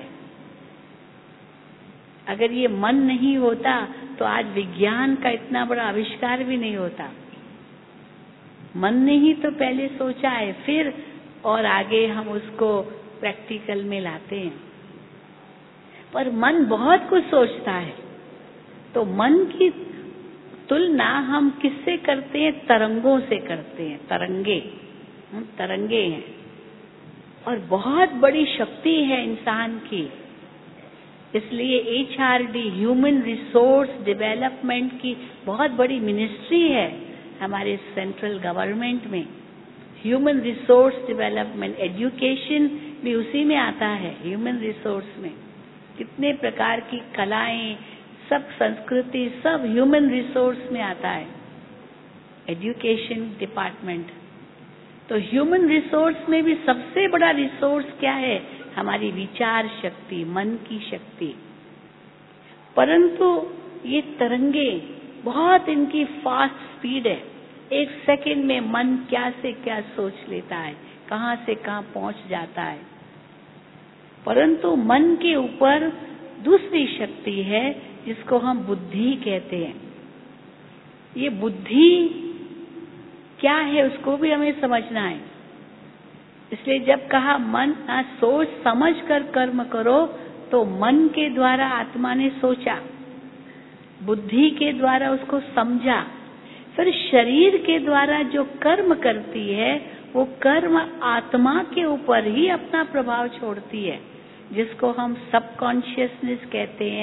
अगर ये मन नहीं होता तो आज विज्ञान का इतना बड़ा आविष्कार भी नहीं होता। मन ने ही तो पहले सोचा है, फिर और आगे हम उसको प्रैक्टिकल में लाते हैं। पर मन बहुत कुछ सोचता है। तो मन की तुलना हम किससे करते हैं? तरंगों से करते हैं। तरंगे, हम तरंगे हैं और बहुत बड़ी शक्ति है इंसान की। इसलिए HRD, ह्यूमन रिसोर्स डेवलपमेंट की बहुत बड़ी मिनिस्ट्री है हमारे सेंट्रल गवर्नमेंट में। ह्यूमन रिसोर्स डेवलपमेंट, एजुकेशन भी उसी में आता है। ह्यूमन रिसोर्स में कितने प्रकार की कलाएं, सब संस्कृति, सब ह्यूमन रिसोर्स में आता है, एजुकेशन डिपार्टमेंट। तो ह्यूमन रिसोर्स में भी सबसे बड़ा रिसोर्स क्या है? हमारी विचार शक्ति, मन की शक्ति। परंतु ये तरंगे बहुत, इनकी फास्ट स्पीड है। एक सेकंड में मन क्या से क्या सोच लेता है, कहां से कहां पहुंच जाता है। परंतु मन के ऊपर दूसरी शक्ति है जिसको हम बुद्धि कहते हैं। ये बुद्धि क्या है उसको भी हमें समझना है। इसलिए जब कहा मन सोच समझ कर कर्म करो, तो मन के द्वारा आत्मा ने सोचा, बुद्धि के द्वारा उसको समझा, फिर शरीर के द्वारा जो कर्म करती है वो कर्म आत्मा के ऊपर ही अपना प्रभाव छोड़ती है, जिसको हम सबकॉन्शियसनेस कहते हैं,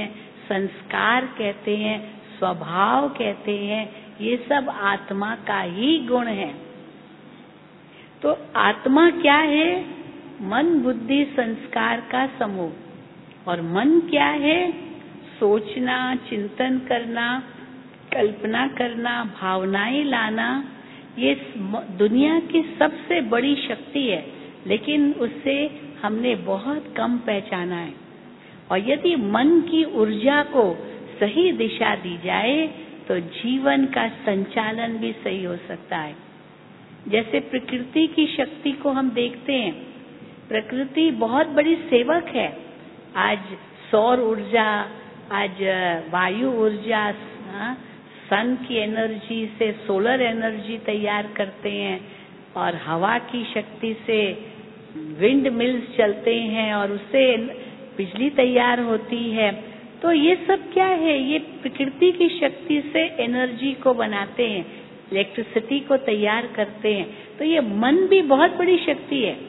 संस्कार कहते हैं, स्वभाव कहते हैं, ये सब आत्मा का ही गुण है। तो आत्मा क्या है? मन बुद्धि संस्कार का समूह। और मन क्या है? सोचना, चिंतन करना, कल्पना करना, भावनाएं लाना। ये दुनिया की सबसे बड़ी शक्ति है, लेकिन उससे हमने बहुत कम पहचाना है। और यदि मन की ऊर्जा को सही दिशा दी जाए तो जीवन का संचालन भी सही हो सकता है। जैसे प्रकृति की शक्ति को हम देखते हैं, प्रकृति बहुत बड़ी सेवक है। आज सौर ऊर्जा, आज वायु ऊर्जा, सन की एनर्जी से सोलर एनर्जी तैयार करते हैं, और हवा की शक्ति से विंड मिल्स चलते हैं और उससे बिजली तैयार होती है। तो ये सब क्या है? ये प्रकृति की शक्ति से एनर्जी को बनाते हैं, इलेक्ट्रिसिटी को तैयार करते हैं। तो ये मन भी बहुत बड़ी शक्ति है।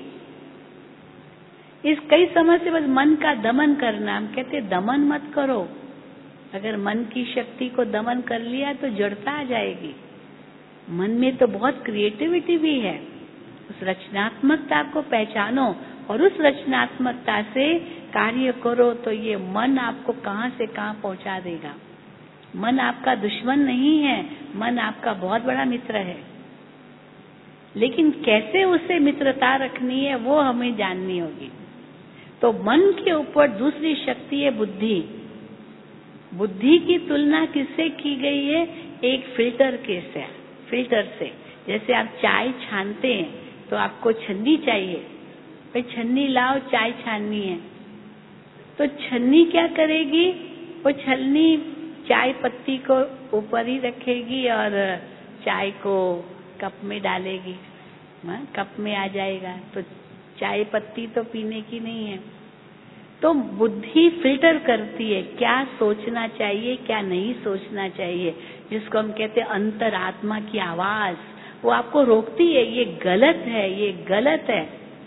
इस कई समय से बस मन का दमन करना, हम कहते दमन मत करो। अगर मन की शक्ति को दमन कर लिया तो जड़ता आ जाएगी। मन में तो बहुत क्रिएटिविटी भी है। उस रचनात्मकता को पहचानो और उस रचनात्मकता से कार्य करो, तो ये मन आपको कहाँ से कहाँ पहुंचा देगा। मन आपका दुश्मन नहीं है, मन आपका बहुत बड़ा मित्र है। लेकिन कैसे उससे मित्रता रखनी है वो हमें जाननी होगी। तो मन के ऊपर दूसरी शक्ति है बुद्धि। बुद्धि की तुलना किससे की गई है? एक फिल्टर से। जैसे आप चाय छानते हैं तो आपको छन्नी चाहिए, भाई छन्नी लाओ, चाय छाननी है। तो छन्नी क्या करेगी? वो छन्नी चाय पत्ती को ऊपर ही रखेगी और चाय को कप में डालेगी, कप में आ जाएगा। तो चाय पत्ती तो पीने की नहीं है। तो बुद्धि फिल्टर करती है, क्या सोचना चाहिए, क्या नहीं सोचना चाहिए, जिसको हम कहते हैं अंतरात्मा की आवाज। वो आपको रोकती है, ये गलत है, ये गलत है।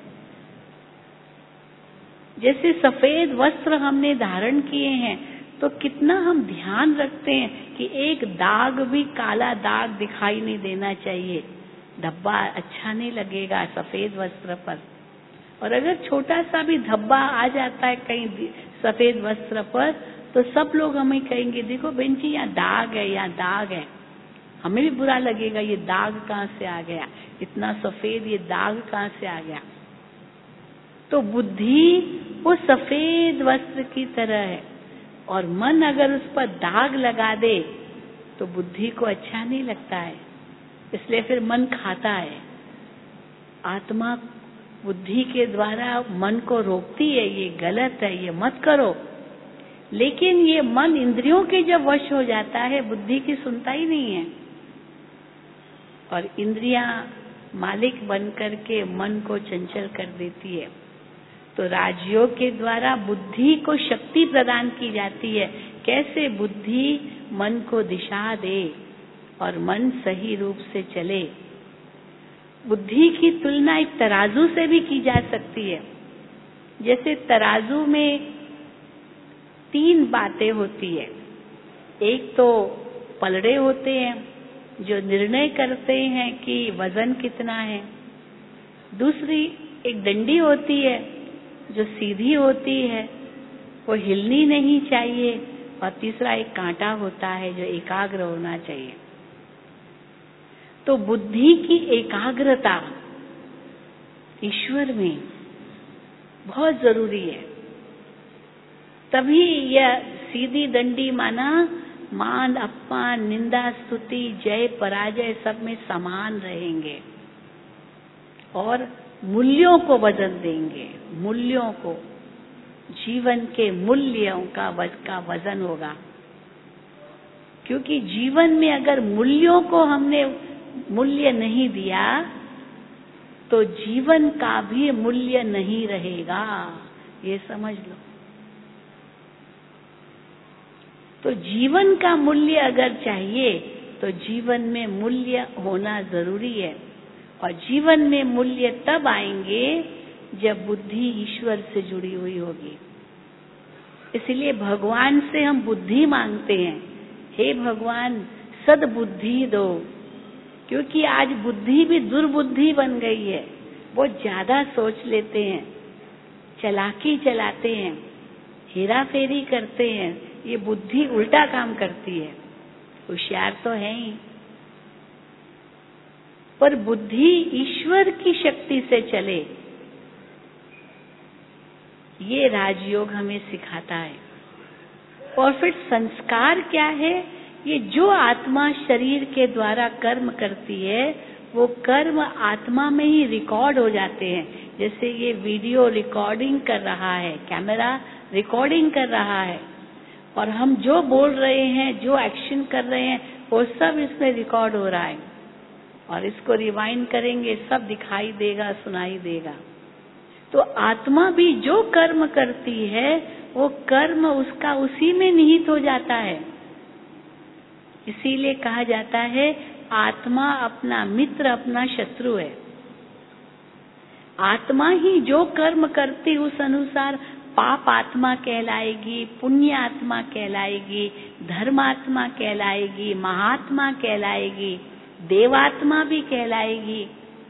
जैसे सफेद वस्त्र हमने धारण किए हैं तो कितना हम ध्यान रखते हैं कि एक दाग भी, काला दाग दिखाई नहीं देना चाहिए। धब्बा अच्छा नहीं लगेगा सफेद वस्त्र पर। और अगर छोटा सा भी धब्बा आ जाता है कहीं सफेद वस्त्र पर, तो सब लोग हमें कहेंगे देखो बहन जी यहाँ दाग है, यहाँ दाग है। हमें भी बुरा लगेगा, ये दाग कहाँ से आ गया, इतना सफेद ये दाग कहाँ से आ गया। तो बुद्धि वो सफेद वस्त्र की तरह है, और मन अगर उस पर दाग लगा दे तो बुद्धि को अच्छा नहीं लगता है, इसलिए फिर मन खाता है। आत्मा बुद्धि के द्वारा मन को रोकती है, ये गलत है, ये मत करो। लेकिन ये मन इंद्रियों के जब वश हो जाता है, बुद्धि की सुनता ही नहीं है, और इंद्रियां मालिक बनकर के मन को चंचल कर देती है। तो राजयोग के द्वारा बुद्धि को शक्ति प्रदान की जाती है। कैसे? बुद्धि मन को दिशा दे और मन सही रूप से चले। बुद्धि की तुलना एक तराजू से भी की जा सकती है। जैसे तराजू में 3 बातें होती है। एक तो पलड़े होते हैं जो निर्णय करते हैं कि वजन कितना है। दूसरी एक डंडी होती है जो सीधी होती है, वो हिलनी नहीं चाहिए। और तीसरा एक कांटा होता है जो एकाग्र होना चाहिए। तो बुद्धि की एकाग्रता ईश्वर में बहुत जरूरी है। तभी यह सीधी डंडी माना मान अपमान निंदा स्तुति जय पराजय सब में समान रहेंगे और मूल्यों को वजन देंगे। मूल्यों को, जीवन के मूल्यों का वजन होगा। क्योंकि जीवन में अगर मूल्यों को हमने मूल्य नहीं दिया तो जीवन का भी मूल्य नहीं रहेगा, ये समझ लो। तो जीवन का मूल्य अगर चाहिए तो जीवन में मूल्य होना जरूरी है। और जीवन में मूल्य तब आएंगे जब बुद्धि ईश्वर से जुड़ी हुई होगी। इसलिए भगवान से हम बुद्धि मांगते हैं, हे भगवान सद्बुद्धि दो, क्योंकि आज बुद्धि भी दुर्बुद्धि बन गई है। बहुत ज्यादा सोच लेते हैं, चालाकी चलाते हैं, हेरा फेरी करते हैं, ये बुद्धि उल्टा काम करती है। होशियार तो है ही, पर बुद्धि ईश्वर की शक्ति से चले, ये राजयोग हमें सिखाता है। और फिर संस्कार क्या है? ये जो आत्मा शरीर के द्वारा कर्म करती है, वो कर्म आत्मा में ही रिकॉर्ड हो जाते हैं। जैसे ये वीडियो रिकॉर्डिंग कर रहा है, कैमरा रिकॉर्डिंग कर रहा है, और हम जो बोल रहे हैं, जो एक्शन कर रहे हैं, वो सब इसमें रिकॉर्ड हो रहा है, और इसको रिवाइंड करेंगे, सब दिखाई देगा, सुनाई देगा। तो आत्मा भी जो कर्म करती है, वो कर्म उसका उसी में निहित हो जाता है। इसीलिए कहा जाता है आत्मा अपना मित्र, अपना शत्रु है। आत्मा ही जो कर्म करती उस अनुसार पाप आत्मा कहलाएगी, पुण्य आत्मा कहलाएगी, धर्मात्मा कहलाएगी, महात्मा कहलाएगी, देवात्मा भी कहलाएगी।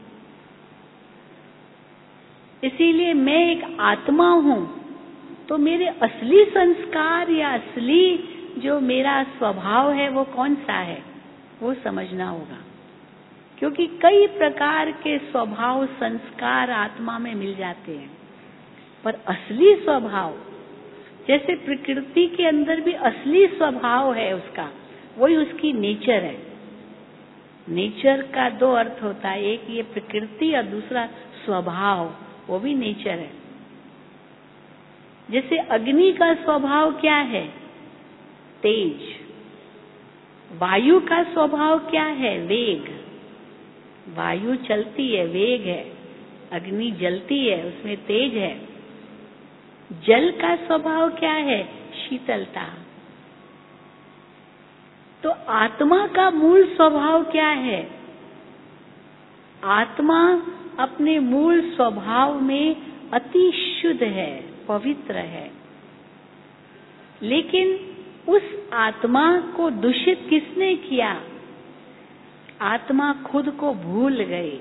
इसीलिए मैं एक आत्मा हूँ, तो मेरे असली संस्कार या असली जो मेरा स्वभाव है वो कौन सा है, वो समझना होगा। क्योंकि कई प्रकार के स्वभाव संस्कार आत्मा में मिल जाते हैं, पर असली स्वभाव, जैसे प्रकृति के अंदर भी असली स्वभाव है उसका, वही उसकी नेचर है। नेचर का दो अर्थ होता है, एक ये प्रकृति और दूसरा स्वभाव, वो भी नेचर है। जैसे अग्नि का स्वभाव क्या है? तेज। वायु का स्वभाव क्या है? वेग। वायु चलती है, वेग है। अग्नि जलती है, उसमें तेज है। जल का स्वभाव क्या है? शीतलता। तो आत्मा का मूल स्वभाव क्या है? आत्मा अपने मूल स्वभाव में अति शुद्ध है, पवित्र है। लेकिन उस आत्मा को दूषित किसने किया? आत्मा खुद को भूल गई,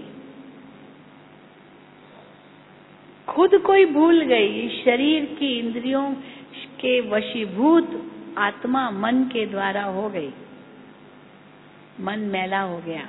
खुद को ही भूल गई। शरीर की इंद्रियों के वशीभूत आत्मा मन के द्वारा हो गई, मन मैला हो गया।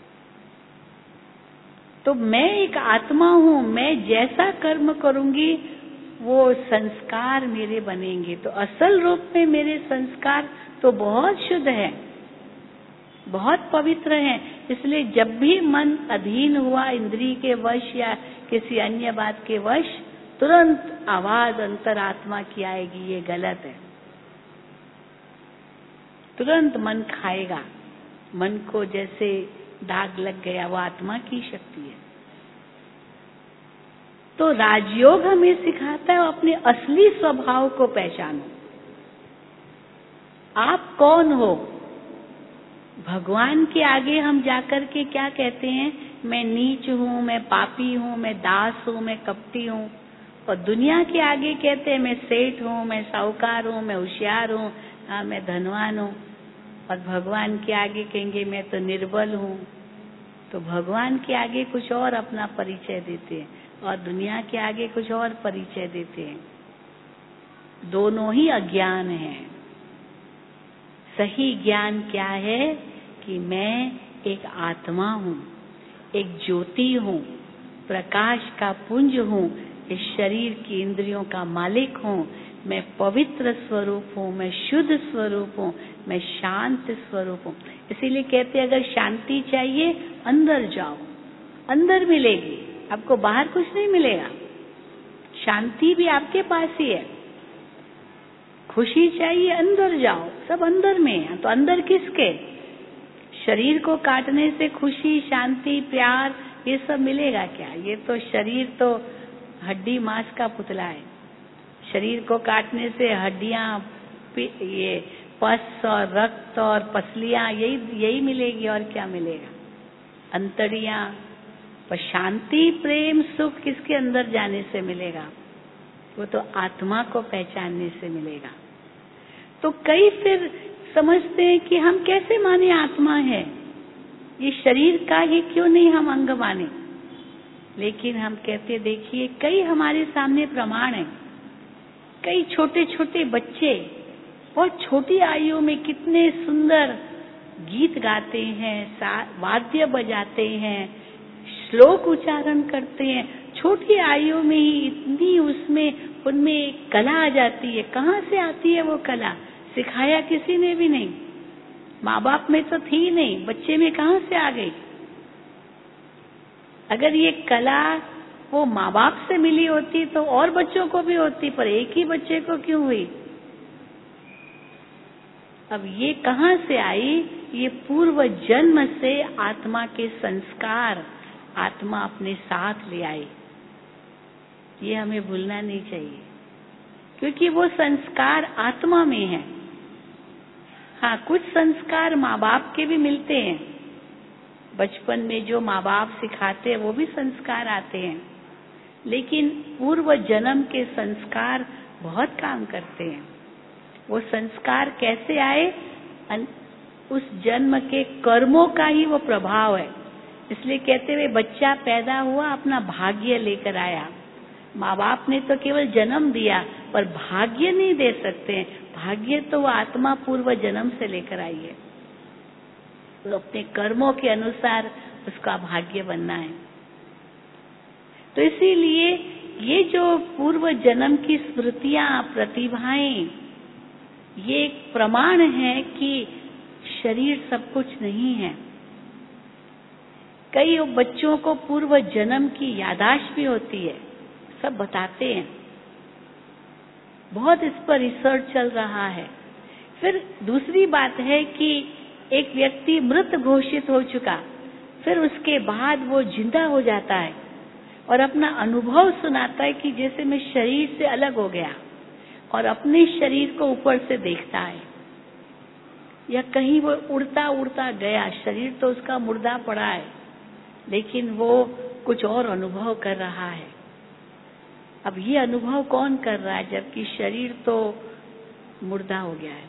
तो मैं एक आत्मा हूँ, मैं जैसा कर्म करूंगी वो संस्कार मेरे बनेंगे। तो असल रूप में मेरे संस्कार तो बहुत शुद्ध है, बहुत पवित्र है। इसलिए जब भी मन अधीन हुआ इंद्रिय के वश या किसी अन्य बात के वश, तुरंत आवाज अंतरात्मा की आएगी, ये गलत है। तुरंत मन खाएगा। मन को जैसे दाग लग गया, वो आत्मा की शक्ति है। तो राजयोग हमें सिखाता है अपने असली स्वभाव को पहचानो। आप कौन हो? भगवान के आगे हम जाकर के क्या कहते हैं? मैं नीच हूँ, मैं पापी हूँ, मैं दास हूँ, मैं कपटी हूँ। और दुनिया के आगे कहते हैं मैं सेठ हूँ, मैं साहूकार हूँ, मैं होशियार हूँ, हाँ मैं धनवान हूँ। और भगवान के आगे कहेंगे मैं तो निर्बल हूँ। तो भगवान के आगे कुछ और अपना परिचय देते हैं, और दुनिया के आगे कुछ और परिचय देते हैं। दोनों ही अज्ञान है। सही ज्ञान क्या है? कि मैं एक आत्मा हूँ, एक ज्योति हूँ, प्रकाश का पुंज हूँ, इस शरीर की इंद्रियों का मालिक हूँ। मैं पवित्र स्वरूप हूँ, मैं शुद्ध स्वरूप हूँ, मैं शांत स्वरूप हूँ। इसीलिए कहते हैं अगर शांति चाहिए अंदर जाओ, अंदर मिलेगी, आपको बाहर कुछ नहीं मिलेगा। शांति भी आपके पास ही है। खुशी चाहिए अंदर जाओ, सब अंदर में है। तो अंदर किसके? शरीर को काटने से खुशी, शांति, प्यार ये सब मिलेगा क्या? ये तो शरीर तो हड्डी मांस का पुतला है। शरीर को काटने से हड्डियां, ये पस और रक्त और पसलियां यही मिलेगी, और क्या मिलेगा? अंतड़ियां। पर शांति, प्रेम, सुख किसके अंदर जाने से मिलेगा? वो तो आत्मा को पहचानने से मिलेगा। तो कई फिर समझते हैं कि हम कैसे माने आत्मा है, ये शरीर का ही क्यों नहीं हम अंग माने। लेकिन हम कहते देखिए कई हमारे सामने प्रमाण हैं। कई छोटे छोटे बच्चे बहुत छोटी आयु में कितने सुंदर गीत गाते हैं, वाद्य बजाते हैं, श्लोक उच्चारण करते हैं। छोटी आयु में ही इतनी उसमें उनमें कला आ जाती है। कहाँ से आती है वो कला? सिखाया किसी ने भी नहीं, माँ बाप में तो थी नहीं, बच्चे में कहाँ से आ गई? अगर ये कला वो माँ बाप से मिली होती तो और बच्चों को भी होती, पर एक ही बच्चे को क्यों हुई? अब ये कहाँ से आई? ये पूर्व जन्म से आत्मा के संस्कार आत्मा अपने साथ ले आई। ये हमें भूलना नहीं चाहिए, क्योंकि वो संस्कार आत्मा में है। हाँ, कुछ संस्कार माँ बाप के भी मिलते हैं। बचपन में जो माँ बाप सिखाते हैं वो भी संस्कार आते हैं, लेकिन पूर्व जन्म के संस्कार बहुत काम करते हैं। वो संस्कार कैसे आए? उस जन्म के कर्मों का ही वो प्रभाव है। इसलिए कहते हुए बच्चा पैदा हुआ अपना भाग्य लेकर आया। माँ बाप ने तो केवल जन्म दिया, पर भाग्य नहीं दे सकते हैं। भाग्य तो वो आत्मा पूर्व जन्म से लेकर आई है, तो अपने कर्मों के अनुसार उसका भाग्य बनना है। तो इसीलिए ये जो पूर्व जन्म की स्मृतियां, प्रतिभाएं, ये एक प्रमाण है कि शरीर सब कुछ नहीं है। कई बच्चों को पूर्व जन्म की याददाश्त भी होती है, सब बताते हैं। बहुत इस पर रिसर्च चल रहा है। फिर दूसरी बात है कि एक व्यक्ति मृत घोषित हो चुका, फिर उसके बाद वो जिंदा हो जाता है और अपना अनुभव सुनाता है कि जैसे मैं शरीर से अलग हो गया, और अपने शरीर को ऊपर से देखता है। या कहीं वो उड़ता उड़ता गया, शरीर तो उसका मुर्दा पड़ा है, लेकिन वो कुछ और अनुभव कर रहा है। अब ये अनुभव कौन कर रहा है, जबकि शरीर तो मुर्दा हो गया है?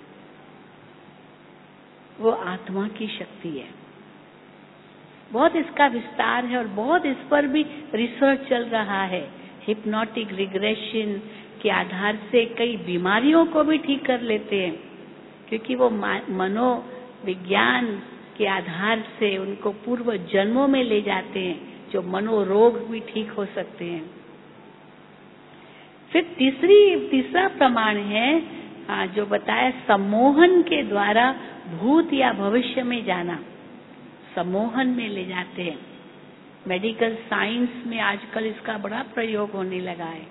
वो आत्मा की शक्ति है। बहुत इसका विस्तार है और बहुत इस पर भी रिसर्च चल रहा है। हिप्नोटिक रिग्रेशन के आधार से कई बीमारियों को भी ठीक कर लेते हैं, क्योंकि वो मनोविज्ञान के आधार से उनको पूर्व जन्मों में ले जाते हैं, जो मनोरोग भी ठीक हो सकते हैं। फिर तीसरा प्रमाण है जो बताया, सम्मोहन के द्वारा भूत या भविष्य में जाना। सम्मोहन में ले जाते हैं। मेडिकल साइंस में आजकल इसका बड़ा प्रयोग होने लगा है।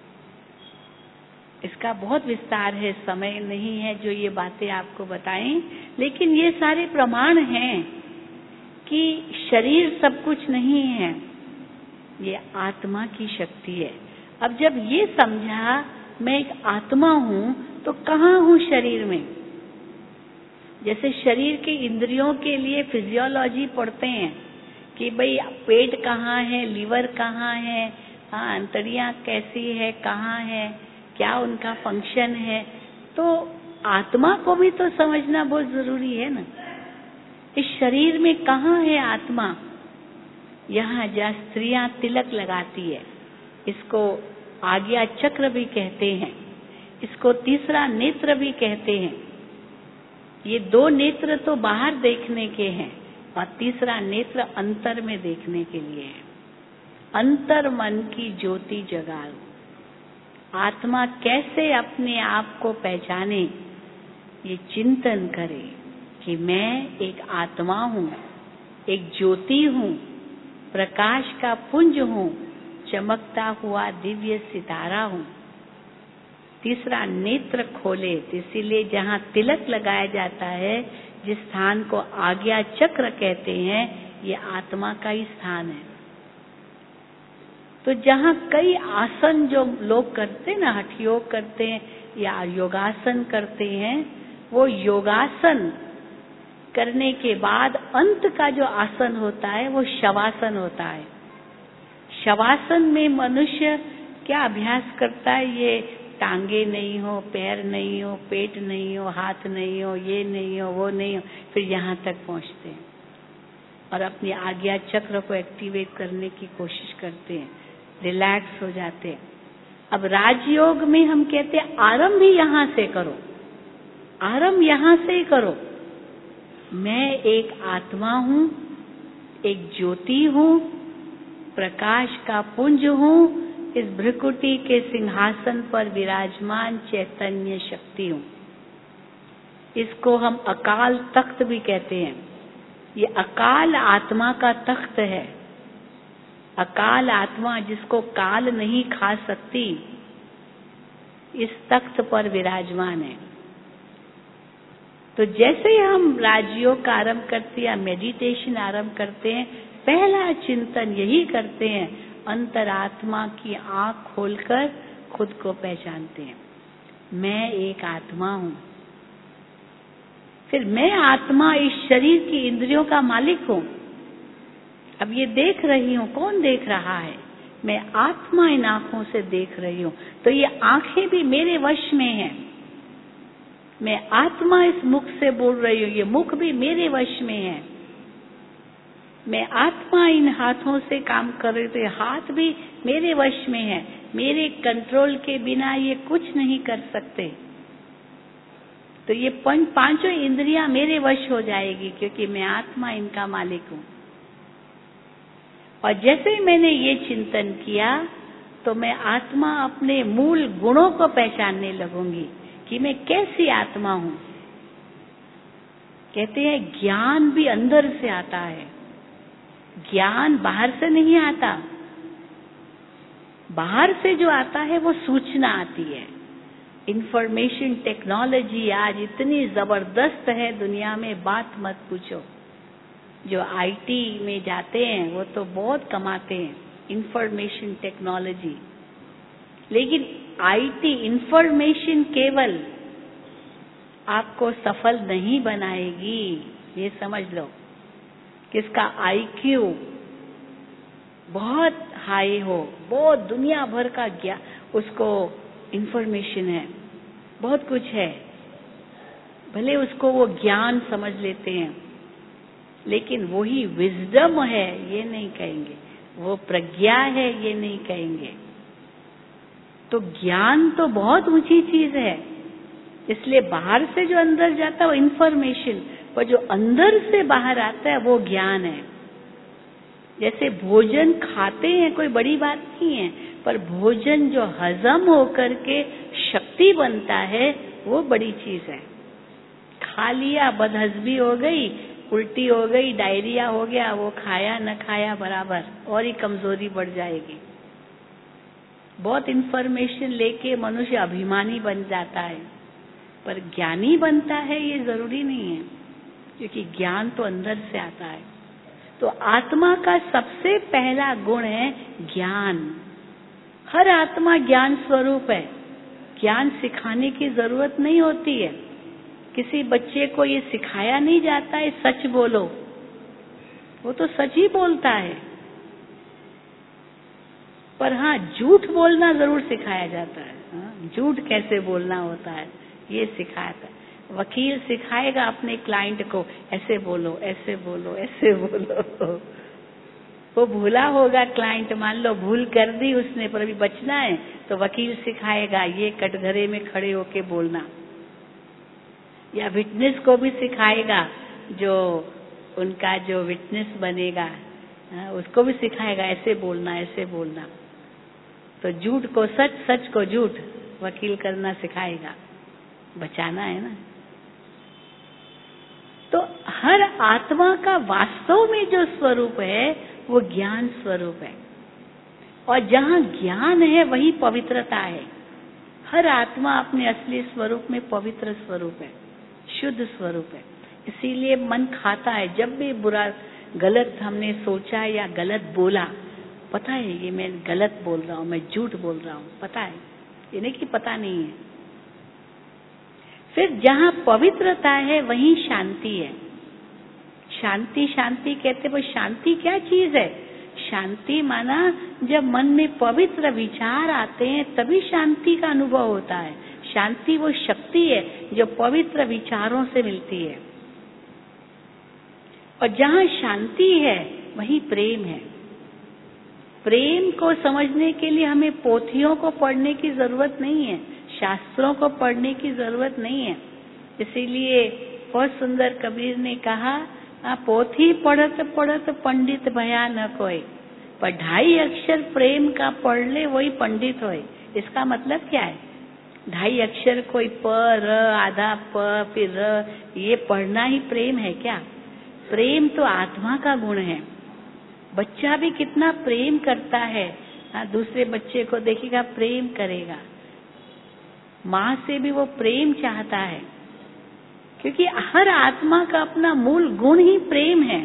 इसका बहुत विस्तार है, समय नहीं है जो ये बातें आपको बताएं, लेकिन ये सारे प्रमाण हैं कि शरीर सब कुछ नहीं है, ये आत्मा की शक्ति है। अब जब ये समझा मैं एक आत्मा हूँ, तो कहाँ हूँ शरीर में? जैसे शरीर के इंद्रियों के लिए फिजियोलॉजी पढ़ते हैं कि भाई पेट कहाँ है, लीवर कहाँ है, अंतड़ियाँ कैसी है, कहाँ है, क्या उनका फंक्शन है। तो आत्मा को भी तो समझना बहुत जरूरी है ना। इस शरीर में कहाँ है आत्मा? यहाँ जहाँ स्त्रियां तिलक लगाती है, इसको आज्ञा चक्र भी कहते हैं, इसको तीसरा नेत्र भी कहते हैं। ये दो नेत्र तो बाहर देखने के हैं और तीसरा नेत्र अंतर में देखने के लिए है। अंतर मन की ज्योति जगाओ। आत्मा कैसे अपने आप को पहचाने, ये चिंतन करे कि मैं एक आत्मा हूँ, एक ज्योति हूँ, प्रकाश का पुंज हूँ, चमकता हुआ दिव्य सितारा हूँ। तीसरा नेत्र खोले, इसीलिए जहाँ तिलक लगाया जाता है, जिस स्थान को आज्ञा चक्र कहते हैं, ये आत्मा का ही स्थान है। तो जहाँ कई आसन जो लोग करते हैं ना, हठ योग करते हैं या योगासन करते हैं, वो योगासन करने के बाद अंत का जो आसन होता है वो शवासन होता है। शवासन में मनुष्य क्या अभ्यास करता है, ये टांगे नहीं हो, पैर नहीं हो, पेट नहीं हो, हाथ नहीं हो, ये नहीं हो, वो नहीं हो, फिर यहाँ तक पहुँचते हैं और अपनी आज्ञा चक्र को एक्टिवेट करने की कोशिश करते हैं, रिलैक्स हो जाते हैं। अब राजयोग में हम कहते हैं आरंभ ही यहाँ से करो, आरंभ यहाँ से ही करो। मैं एक आत्मा हूँ, एक ज्योति हूँ, प्रकाश का पुंज हूँ, इस भ्रकुटी के सिंहासन पर विराजमान चैतन्य शक्ति हूँ। इसको हम अकाल तख्त भी कहते हैं। ये अकाल आत्मा का तख्त है। अकाल आत्मा जिसको काल नहीं खा सकती, इस तख्त पर विराजमान है। तो जैसे ही हम राजयोग का आरंभ करते हैं या मेडिटेशन आरंभ करते हैं, पहला चिंतन यही करते हैं, अंतरात्मा की आंख खोलकर खुद को पहचानते हैं, मैं एक आत्मा हूँ। फिर मैं आत्मा इस शरीर की इंद्रियों का मालिक हूँ। अब ये देख रही हूँ, कौन देख रहा है? मैं आत्मा इन आंखों से देख रही हूँ, तो ये आंखें भी मेरे वश में हैं। मैं आत्मा इस मुख से बोल रही हूँ, ये मुख भी मेरे वश में है। मैं आत्मा इन हाथों से काम कर रही हूँ, तो ये हाथ भी मेरे वश में है। मेरे कंट्रोल के बिना ये कुछ नहीं कर सकते। तो ये पांचों इंद्रियां मेरे वश हो जाएगी, क्योंकि मैं आत्मा इनका मालिक हूँ। और जैसे ही मैंने ये चिंतन किया, तो मैं आत्मा अपने मूल गुणों को पहचानने लगूंगी कि मैं कैसी आत्मा हूँ। कहते हैं ज्ञान भी अंदर से आता है, ज्ञान बाहर से नहीं आता। बाहर से जो आता है वो सूचना आती है। इंफॉर्मेशन टेक्नोलॉजी आज इतनी जबरदस्त है दुनिया में, बात मत पूछो। जो आईटी में जाते हैं वो तो बहुत कमाते हैं, इंफॉर्मेशन टेक्नोलॉजी। लेकिन आईटी इंफॉर्मेशन केवल आपको सफल नहीं बनाएगी, ये समझ लो। किसका आईक्यू बहुत हाई हो, बहुत दुनिया भर का ज्ञान, उसको इंफॉर्मेशन है, बहुत कुछ है, भले उसको वो ज्ञान समझ लेते हैं, लेकिन वही विजडम है ये नहीं कहेंगे, वो प्रज्ञा है ये नहीं कहेंगे। तो ज्ञान तो बहुत ऊंची चीज है। इसलिए बाहर से जो अंदर जाता है वो इंफॉर्मेशन, पर जो अंदर से बाहर आता है वो ज्ञान है। जैसे भोजन खाते हैं कोई बड़ी बात नहीं है, पर भोजन जो हजम होकर के शक्ति बनता है वो बड़ी चीज है। खा लिया, बदहजमी हो गई, उल्टी हो गई, डायरिया हो गया, वो खाया न खाया बराबर, और ही कमजोरी बढ़ जाएगी। बहुत इंफॉर्मेशन लेके मनुष्य अभिमानी बन जाता है, पर ज्ञानी बनता है ये जरूरी नहीं है, क्योंकि ज्ञान तो अंदर से आता है। तो आत्मा का सबसे पहला गुण है ज्ञान। हर आत्मा ज्ञान स्वरूप है। ज्ञान सिखाने की जरूरत नहीं होती है। किसी बच्चे को ये सिखाया नहीं जाता है सच बोलो, वो तो सच ही बोलता है। पर हाँ, झूठ बोलना जरूर सिखाया जाता है। हाँ, झूठ कैसे बोलना होता है ये सिखाता है। वकील सिखाएगा अपने क्लाइंट को, ऐसे बोलो, ऐसे बोलो, ऐसे बोलो। वो भूला होगा क्लाइंट, मान लो भूल कर दी उसने, पर अभी बचना है, तो वकील सिखाएगा ये कटघरे में खड़े होके बोलना। या विटनेस को भी सिखाएगा, जो उनका जो विटनेस बनेगा उसको भी सिखाएगा ऐसे बोलना, ऐसे बोलना। तो झूठ को सच, सच को झूठ वकील करना सिखाएगा, बचाना है ना। तो हर आत्मा का वास्तव में जो स्वरूप है वो ज्ञान स्वरूप है, और जहाँ ज्ञान है वही पवित्रता है। हर आत्मा अपने असली स्वरूप में पवित्र स्वरूप है, शुद्ध स्वरूप है। इसीलिए मन खाता है। जब भी बुरा गलत हमने सोचा या गलत बोला, पता है ये मैं गलत बोल रहा हूँ, मैं झूठ बोल रहा हूँ, पता है, ये नहीं कि पता नहीं है। फिर जहाँ पवित्रता है वहीं शांति है। शांति, शांति कहते वो शांति क्या चीज है? शांति माना जब मन में पवित्र विचार आते हैं तभी शांति का अनुभव होता है। शांति वो शक्ति है जो पवित्र विचारों से मिलती है, और जहाँ शांति है वहीं प्रेम है। प्रेम को समझने के लिए हमें पोथियों को पढ़ने की जरूरत नहीं है, शास्त्रों को पढ़ने की जरूरत नहीं है। इसीलिए बहुत सुंदर कबीर ने कहा, पोथी पढ़त पढ़त पंडित भया न कोई, पर 2.5 अक्षर प्रेम का पढ़ ले वही पंडित होए। इसका मतलब क्या है? 2.5 अक्षर कोई प र आधा प फिर र, ये पढ़ना ही प्रेम है क्या? प्रेम तो आत्मा का गुण है। बच्चा भी कितना प्रेम करता है, दूसरे बच्चे को देखेगा प्रेम करेगा। माँ से भी वो प्रेम चाहता है, क्योंकि हर आत्मा का अपना मूल गुण ही प्रेम है।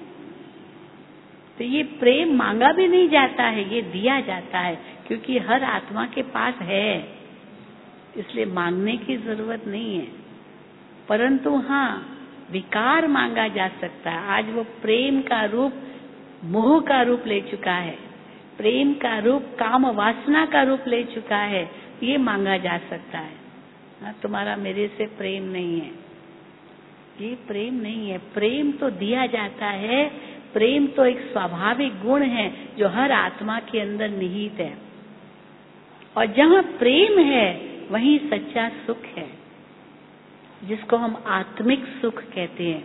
तो ये प्रेम मांगा भी नहीं जाता है, ये दिया जाता है, क्योंकि हर आत्मा के पास है, इसलिए मांगने की जरूरत नहीं है। परंतु हाँ, विकार मांगा जा सकता है। आज वो प्रेम का रूप मोह का रूप ले चुका है, प्रेम का रूप काम वासना का रूप ले चुका है। ये मांगा जा सकता है, तुम्हारा मेरे से प्रेम नहीं है, ये प्रेम नहीं है। प्रेम तो दिया जाता है। प्रेम तो एक स्वाभाविक गुण है जो हर आत्मा के अंदर निहित है, और जहाँ प्रेम है वहीं सच्चा सुख है, जिसको हम आत्मिक सुख कहते हैं।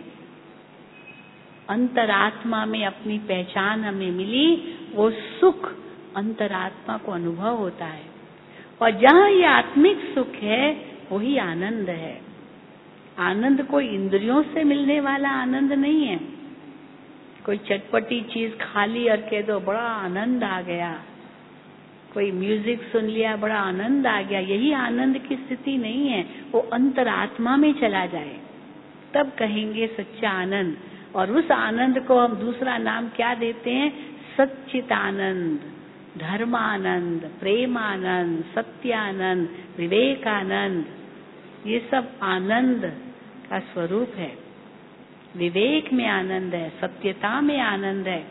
अंतरात्मा में अपनी पहचान हमें मिली, वो सुख अंतरात्मा को अनुभव होता है, और जहाँ ये आत्मिक सुख है वही आनंद है। आनंद कोई इंद्रियों से मिलने वाला आनंद नहीं है। कोई चटपटी चीज खा ली और कह दो बड़ा आनंद आ गया, कोई म्यूजिक सुन लिया बड़ा आनंद आ गया, यही आनंद की स्थिति नहीं है। वो अंतरात्मा में चला जाए तब कहेंगे सच्चा आनंद। और उस आनंद को हम दूसरा नाम क्या देते हैं? सच्चिदानंद, धर्मानंद, प्रेमानंद, सत्यानंद, विवेकानंद। ये सब आनंद का स्वरूप है। विवेक में आनंद है, सत्यता में आनंद है,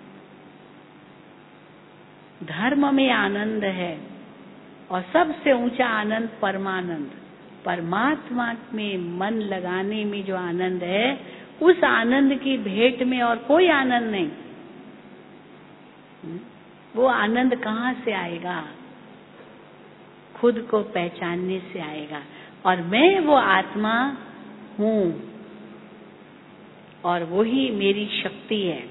धर्म में आनंद है, और सबसे ऊंचा आनंद परमानंद, परमात्मा में मन लगाने में जो आनंद है, उस आनंद की भेंट में और कोई आनंद नहीं। वो आनंद कहाँ से आएगा? खुद को पहचानने से आएगा। और मैं वो आत्मा हूँ, और वही मेरी शक्ति है।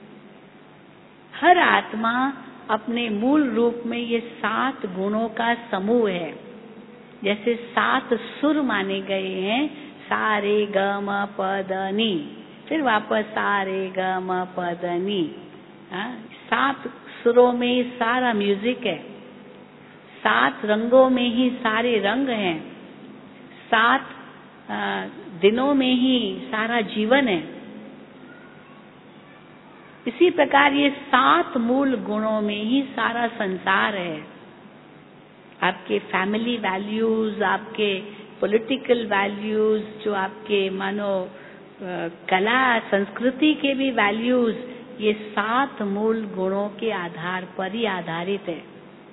हर आत्मा अपने मूल रूप में ये 7 गुणों का समूह है। जैसे 7 सुर माने गए हैं, सा रे ग म प द नि, फिर वापस सा रे ग म प द नि। 7 सुरों में ही सारा म्यूजिक है, 7 रंगों में ही सारे रंग हैं, 7 दिनों में ही सारा जीवन है। इसी प्रकार ये 7 मूल गुणों में ही सारा संसार है। आपके फैमिली वैल्यूज, आपके पॉलिटिकल वैल्यूज, जो आपके मानो कला संस्कृति के भी वैल्यूज, ये 7 मूल गुणों के आधार पर ही आधारित है।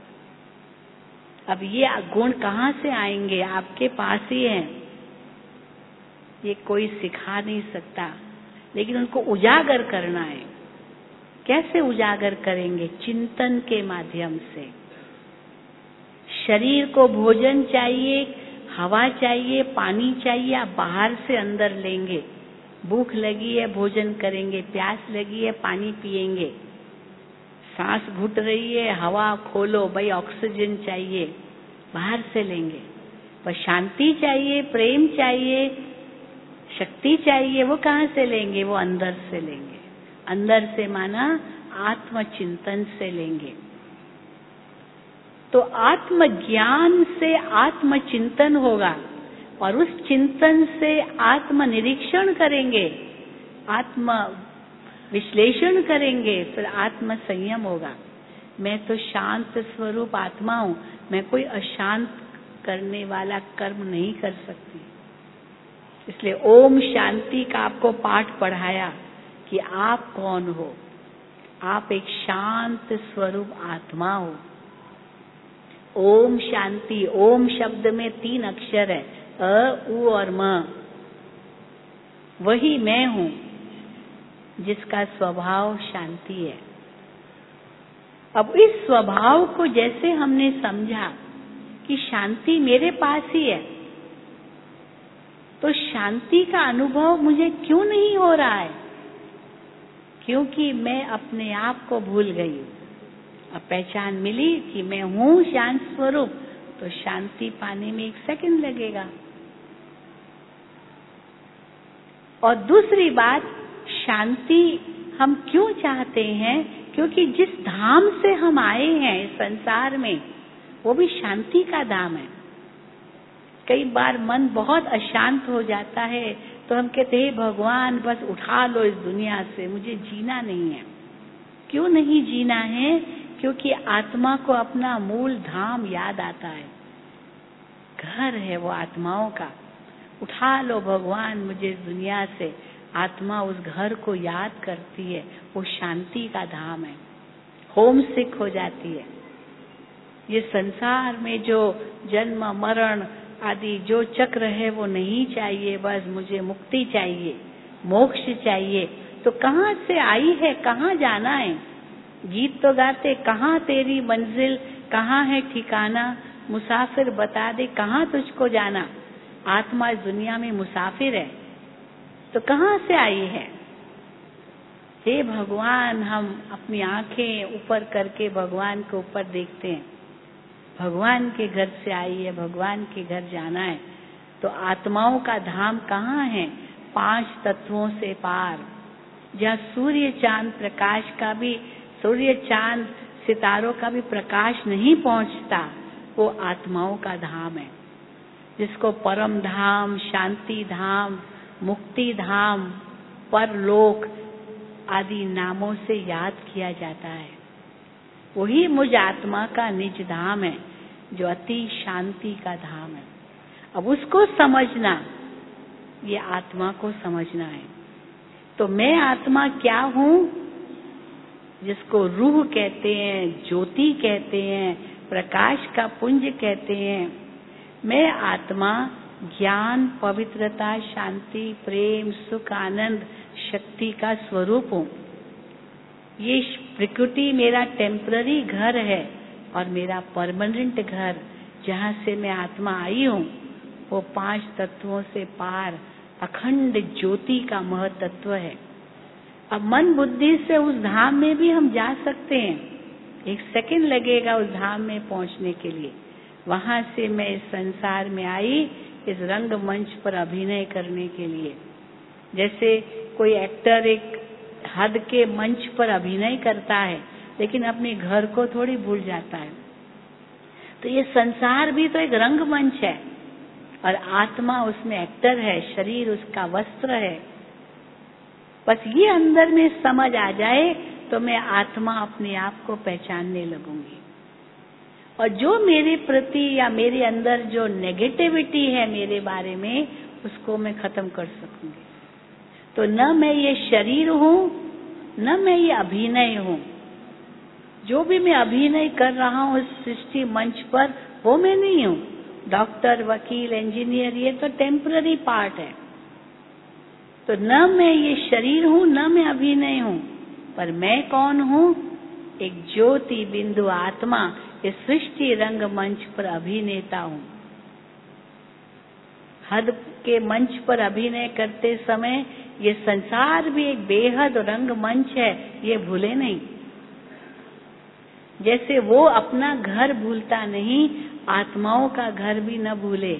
अब ये गुण कहाँ से आएंगे? आपके पास ही हैं। ये कोई सिखा नहीं सकता, लेकिन उनको उजागर करना है। कैसे उजागर करेंगे? चिंतन के माध्यम से। शरीर को भोजन चाहिए, हवा चाहिए, पानी चाहिए, आप बाहर से अंदर लेंगे। भूख लगी है, भोजन करेंगे, प्यास लगी है, पानी पिएंगे, सांस घुट रही है, हवा खोलो, भाई ऑक्सीजन चाहिए, बाहर से लेंगे। पर शांति चाहिए, प्रेम चाहिए, शक्ति चाहिए, वो कहाँ से लेंगे? वो अंदर से लेंगे। अंदर से माना आत्मचिंतन से लेंगे। तो आत्मज्ञान से आत्मचिंतन होगा, और उस चिंतन से आत्मनिरीक्षण करेंगे, आत्म विश्लेषण करेंगे, फिर आत्म संयम होगा। मैं तो शांत स्वरूप आत्मा हूँ, मैं कोई अशांत करने वाला कर्म नहीं कर सकती। इसलिए ओम शांति का आपको पाठ पढ़ाया कि आप कौन हो। आप एक शांत स्वरूप आत्मा हो। ओम शांति, ओम शब्द में 3 अक्षर है, अ, उ और म। वही मैं हूं जिसका स्वभाव शांति है। अब इस स्वभाव को जैसे हमने समझा कि शांति मेरे पास ही है, तो शांति का अनुभव मुझे क्यों नहीं हो रहा है? क्योंकि मैं अपने आप को भूल गई हूं। अब पहचान मिली कि मैं हूं शांत स्वरूप, तो शांति पाने में 1 सेकंड लगेगा। और दूसरी बात, शांति हम क्यों चाहते हैं? क्योंकि जिस धाम से हम आए हैं इस संसार में, वो भी शांति का धाम है। कई बार मन बहुत अशांत हो जाता है, तो हम कहते हैं भगवान बस उठा लो इस दुनिया से, मुझे जीना नहीं है। क्यों नहीं जीना है? क्योंकि आत्मा को अपना मूल धाम याद आता है। घर है वो आत्माओं का। उठा लो भगवान मुझे इस दुनिया से। आत्मा उस घर को याद करती है, वो शांति का धाम है, होम सिक हो जाती है। ये संसार में जो जन्म मरण आदि जो चक्र है वो नहीं चाहिए, बस मुझे मुक्ति चाहिए, मोक्ष चाहिए। तो कहाँ से आई है, कहाँ जाना है? गीत तो गाते, कहाँ तेरी मंजिल, कहाँ है ठिकाना, मुसाफिर बता दे कहाँ तुझको जाना। आत्मा इस दुनिया में मुसाफिर है, तो कहाँ से आई है? हे भगवान, हम अपनी आंखें ऊपर करके भगवान के ऊपर देखते हैं। भगवान के घर से आई है, भगवान के घर जाना है। तो आत्माओं का धाम कहाँ है? 5 तत्वों से पार, जहाँ सूर्य चांद प्रकाश का भी, सूर्य चांद सितारों का भी प्रकाश नहीं पहुंचता, वो आत्माओं का धाम है, जिसको परम धाम, शांति धाम, मुक्ति धाम, परलोक आदि नामों से याद किया जाता है। वही मुझ आत्मा का निज धाम है, जो अति शांति का धाम है। अब उसको समझना, ये आत्मा को समझना है। तो मैं आत्मा क्या हूँ? जिसको रूह कहते हैं, ज्योति कहते हैं, प्रकाश का पुंज कहते हैं। मैं आत्मा ज्ञान, पवित्रता, शांति, प्रेम, सुख, आनंद, शक्ति का स्वरूप हूँ। ये प्रकृति मेरा टेम्पररी घर है, और मेरा परमानेंट घर जहाँ से मैं आत्मा आई हूँ, वो 5 तत्वों से पार अखंड ज्योति का महतत्व है। अब मन बुद्धि से उस धाम में भी हम जा सकते हैं। 1 सेकंड लगेगा उस धाम में पहुंचने के लिए। वहां से मैं इस संसार में आई, इस रंग मंच पर अभिनय करने के लिए। जैसे कोई एक्टर एक हद के मंच पर अभिनय करता है, लेकिन अपने घर को थोड़ी भूल जाता है। तो ये संसार भी तो एक रंग मंच है, और आत्मा उसमें एक्टर है, शरीर उसका वस्त्र है। बस ये अंदर में समझ आ जाए तो मैं आत्मा अपने आप को पहचानने लगूंगी, और जो मेरे प्रति या मेरे अंदर जो नेगेटिविटी है मेरे बारे में, उसको मैं खत्म कर सकूंगी। तो न मैं ये शरीर हूँ, न मैं ये अभिनय हूँ। जो भी मैं अभिनय कर रहा हूँ इस सृष्टि मंच पर, वो मैं नहीं हूँ। डॉक्टर, वकील, इंजीनियर, ये तो टेम्पररी पार्ट है। तो न मैं ये शरीर हूँ, न मैं अभिनय हूँ, पर मैं कौन हूँ? एक ज्योति बिंदु आत्मा, इस सृष्टि रंग मंच पर अभिनेता हूँ। हद के मंच पर अभिनय करते समय ये संसार भी एक बेहद रंग मंच है, ये भूले नहीं। जैसे वो अपना घर भूलता नहीं, आत्माओं का घर भी न भूले।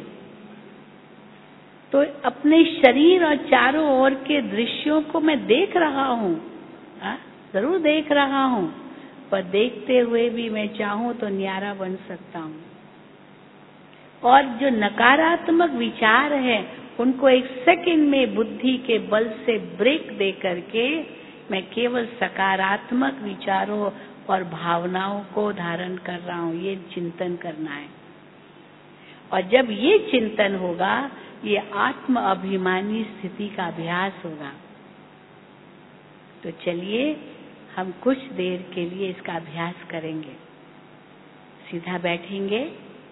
तो अपने शरीर और चारों ओर के दृश्यों को मैं देख रहा हूँ, जरूर देख रहा हूँ, पर देखते हुए भी मैं चाहूँ तो न्यारा बन सकता हूँ। और जो नकारात्मक विचार है, उनको 1 सेकंड में बुद्धि के बल से ब्रेक दे करके मैं केवल सकारात्मक विचारों और भावनाओं को धारण कर रहा हूँ। ये चिंतन करना है। और जब ये चिंतन होगा, ये आत्म अभिमानी स्थिति का अभ्यास होगा। तो चलिए हम कुछ देर के लिए इसका अभ्यास करेंगे। सीधा बैठेंगे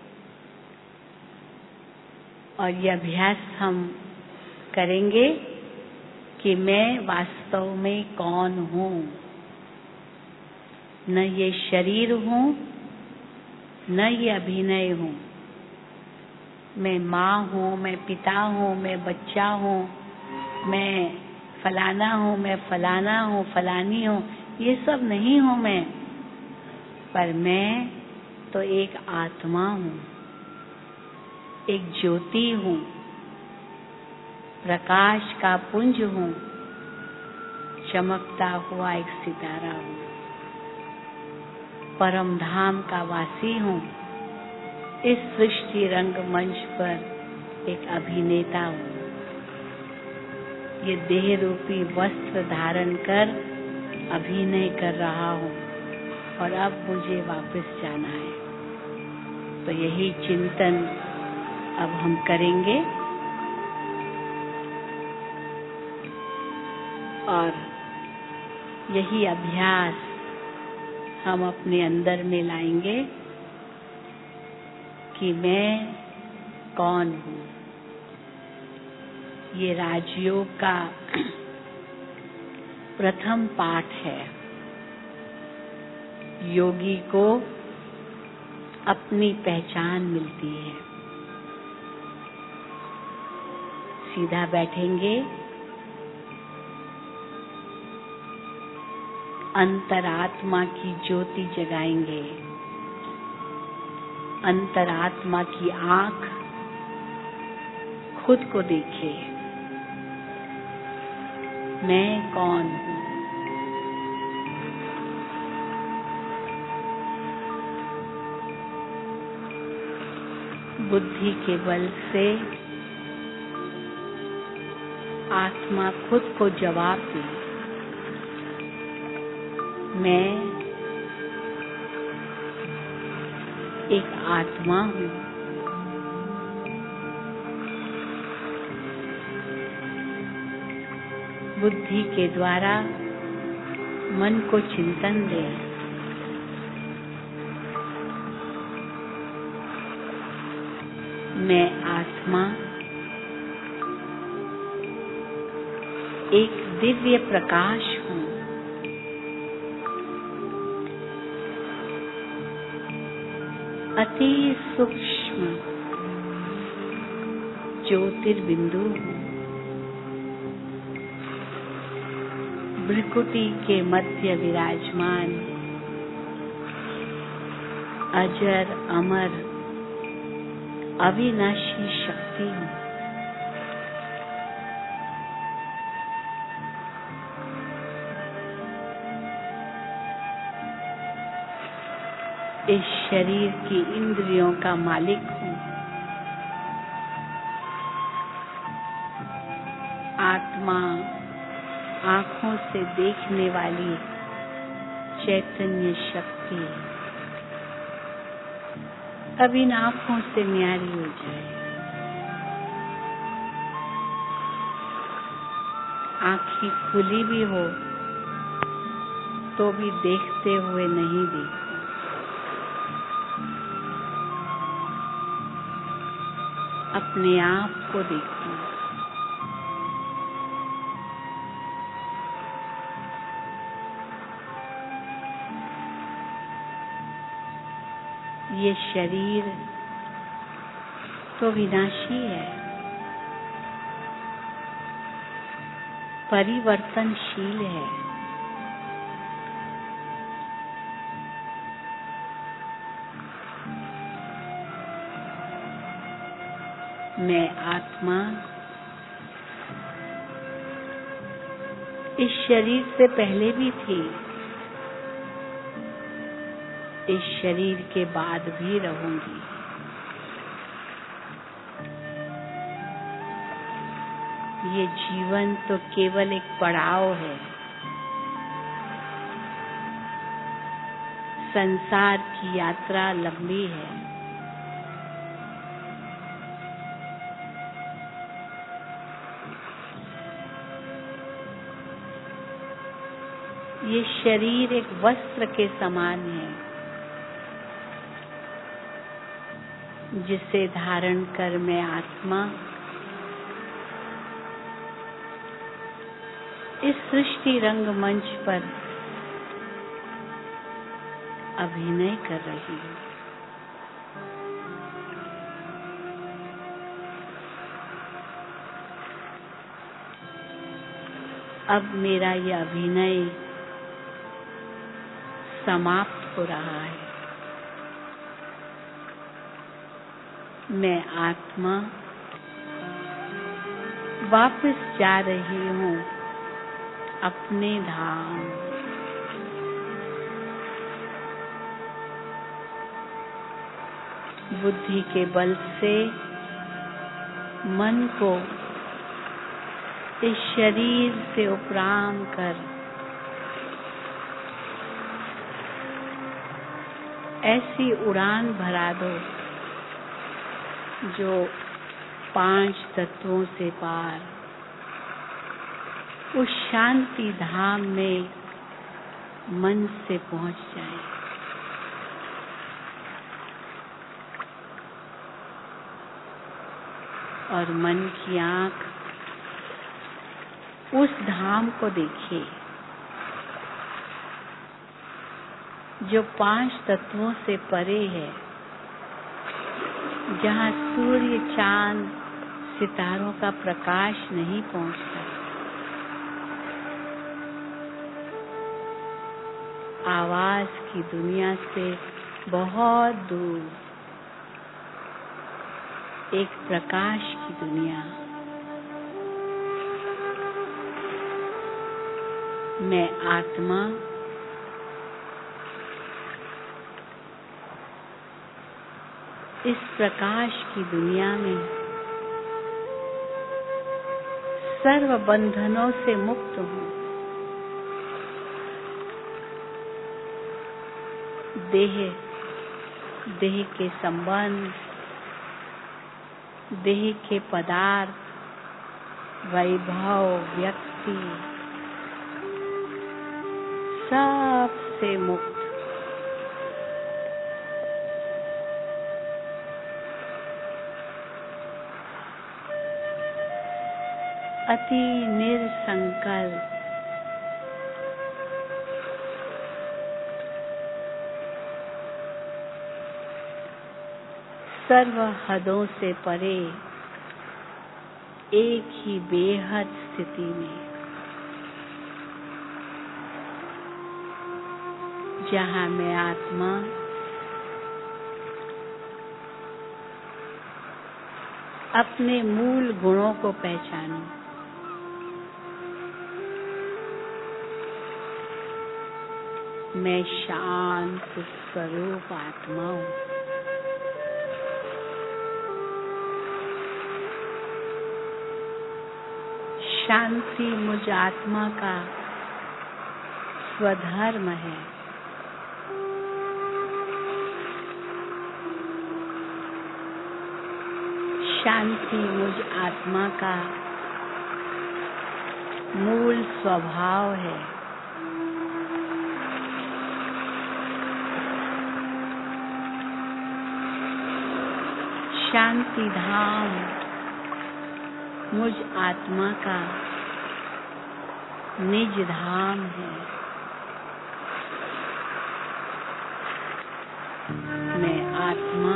और यह अभ्यास हम करेंगे कि मैं वास्तव में कौन हूँ। न ये शरीर हूँ, न ये अभिनय हूँ। मैं माँ हूँ, मैं पिता हूँ, मैं बच्चा हूँ, मैं फलाना हूँ, मैं फलाना हूँ, फलानी हूँ, ये सब नहीं हूँ मैं। पर मैं तो एक आत्मा हूँ, एक ज्योति हूँ, प्रकाश का पुंज हूँ, चमकता हुआ एक सितारा हूँ, परम धाम का वासी हूँ। इस सृष्टि रंगमंच पर एक अभिनेता हूँ। ये देह रूपी वस्त्र धारण कर अभिनय कर रहा हूँ और अब मुझे वापस जाना है। तो यही चिंतन अब हम करेंगे और यही अभ्यास हम अपने अंदर में लाएंगे कि मैं कौन हूँ। ये राजयोग का प्रथम पाठ है। योगी को अपनी पहचान मिलती है। सीधा बैठेंगे, अंतरात्मा की ज्योति जगाएंगे। अंतरात्मा की आँख खुद को देखे। मैं कौन हूँ। बुद्धि के बल से आत्मा खुद को जवाब दे। मैं एक आत्मा हूँ। बुद्धि के द्वारा मन को चिंतन दे। मैं आत्मा एक दिव्य प्रकाश हूँ। अति सूक्ष्म ज्योतिर्बिंदु हूँ। भ्रिकुटी के मध्य विराजमान अजर अमर अविनाशी शक्ति हूँ। इस शरीर की इंद्रियों का मालिक हूँ। आत्मा आँखों से देखने वाली चैतन्य शक्ति अब इन आँखों से न्यारी हो जाए। आँखें खुली भी हो तो भी देखते हुए नहीं देखो। अपने आप को देखो। ये शरीर तो विनाशी है, परिवर्तनशील है। मैं आत्मा इस शरीर से पहले भी थी, इस शरीर के बाद भी रहूंगी। ये जीवन तो केवल एक पड़ाव है। संसार की यात्रा लंबी है। ये शरीर एक वस्त्र के समान है, जिसे धारण कर मैं आत्मा इस सृष्टि रंगमंच पर अभिनय कर रही हूँ। अब मेरा यह अभिनय समाप्त हो रहा है। मैं आत्मा वापस जा रही हूँ अपने धाम। बुद्धि के बल से मन को इस शरीर से उपराम कर ऐसी उड़ान भरा दो जो 5 तत्वों से पार उस शांति धाम में मन से पहुंच जाए। और मन की आँख उस धाम को देखे जो 5 तत्वों से परे है, जहाँ सूर्य, चांद, सितारों का प्रकाश नहीं पहुँचता। आवाज की दुनिया से बहुत दूर एक प्रकाश की दुनिया। मैं आत्मा इस प्रकाश की दुनिया में सर्व बंधनों से मुक्त हूँ। देह के संबंध, देह के पदार्थ, वैभव, व्यक्ति, सब से मुक्त। अति निरसंकल्प सर्व हदों से परे एक ही बेहद स्थिति में, जहाँ मैं आत्मा अपने मूल गुणों को पहचानूं। मैं शांत स्वरूप आत्मा हूँ। शांति मुझ आत्मा का स्वधर्म है। शांति मुझ आत्मा का मूल स्वभाव है। शांति धाम मुझ आत्मा का निज धाम है। मैं आत्मा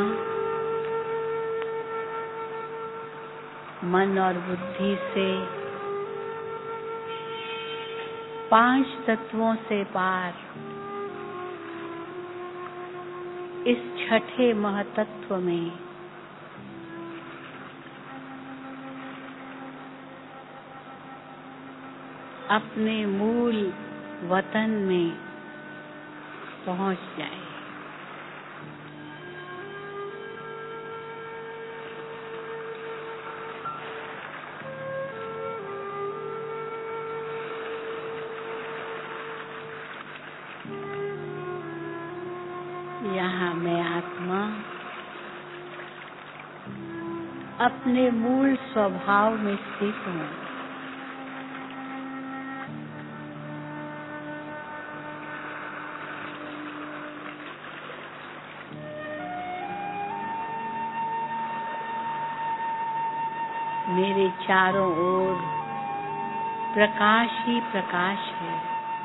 मन और बुद्धि से 5 तत्वों से पार इस छठे महतत्व में अपने मूल वतन में पहुंच जाए। यहाँ मैं आत्मा अपने मूल स्वभाव में स्थित हूँ। मेरे चारों ओर प्रकाश ही प्रकाश है।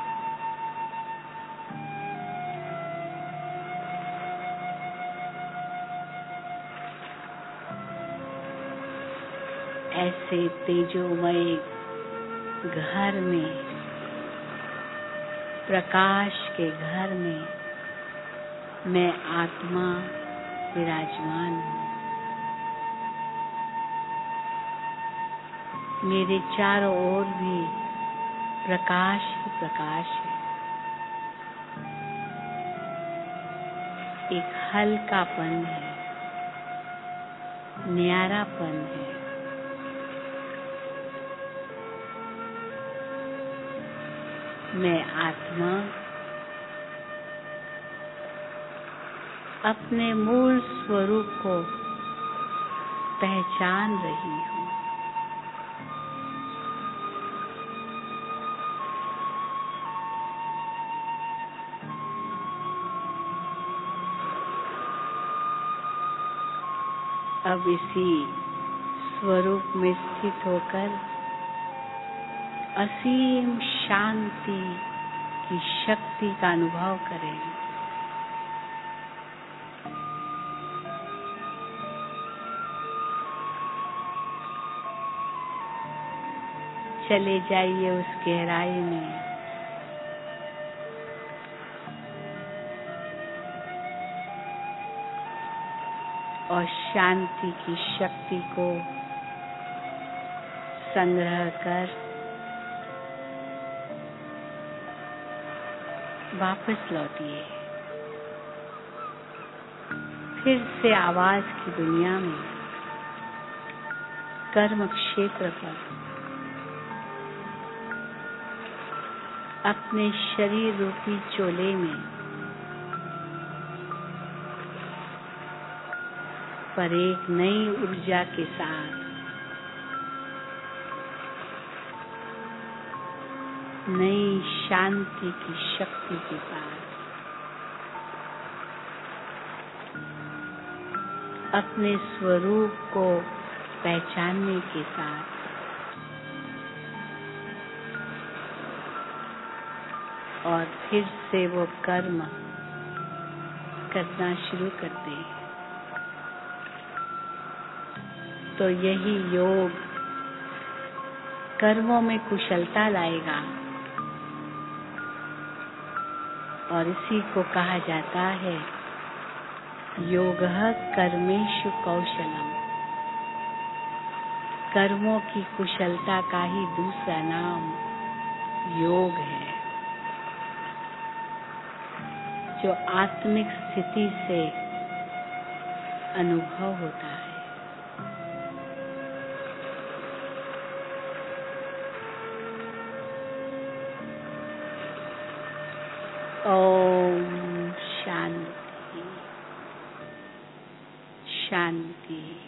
ऐसे तेजोमय घर में, प्रकाश के घर में मैं आत्मा विराजमान हूँ। मेरे चारों ओर भी प्रकाश ही प्रकाश है। एक हल्कापन है, न्यारापन है। मैं आत्मा अपने मूल स्वरूप को पहचान रही हूँ। अब इसी स्वरूप में स्थित होकर असीम शांति की शक्ति का अनुभव करें। चले जाइए उस गहराई में, और शांति की शक्ति को संग्रह कर वापस लौटिए। फिर से आवाज की दुनिया में, कर्म क्षेत्र पर अपने शरीर रूपी चोले में पर एक नई ऊर्जा के साथ, नई शांति की शक्ति के साथ अपने स्वरूप को पहचानने के साथ और फिर से वो कर्म करना शुरू करते हैं। तो यही योग कर्मों में कुशलता लाएगा, और इसी को कहा जाता है योगः कर्मेषु कौशलम। कर्मों की कुशलता का ही दूसरा नाम योग है, जो आत्मिक स्थिति से अनुभव होता है। ओम शांति शांति।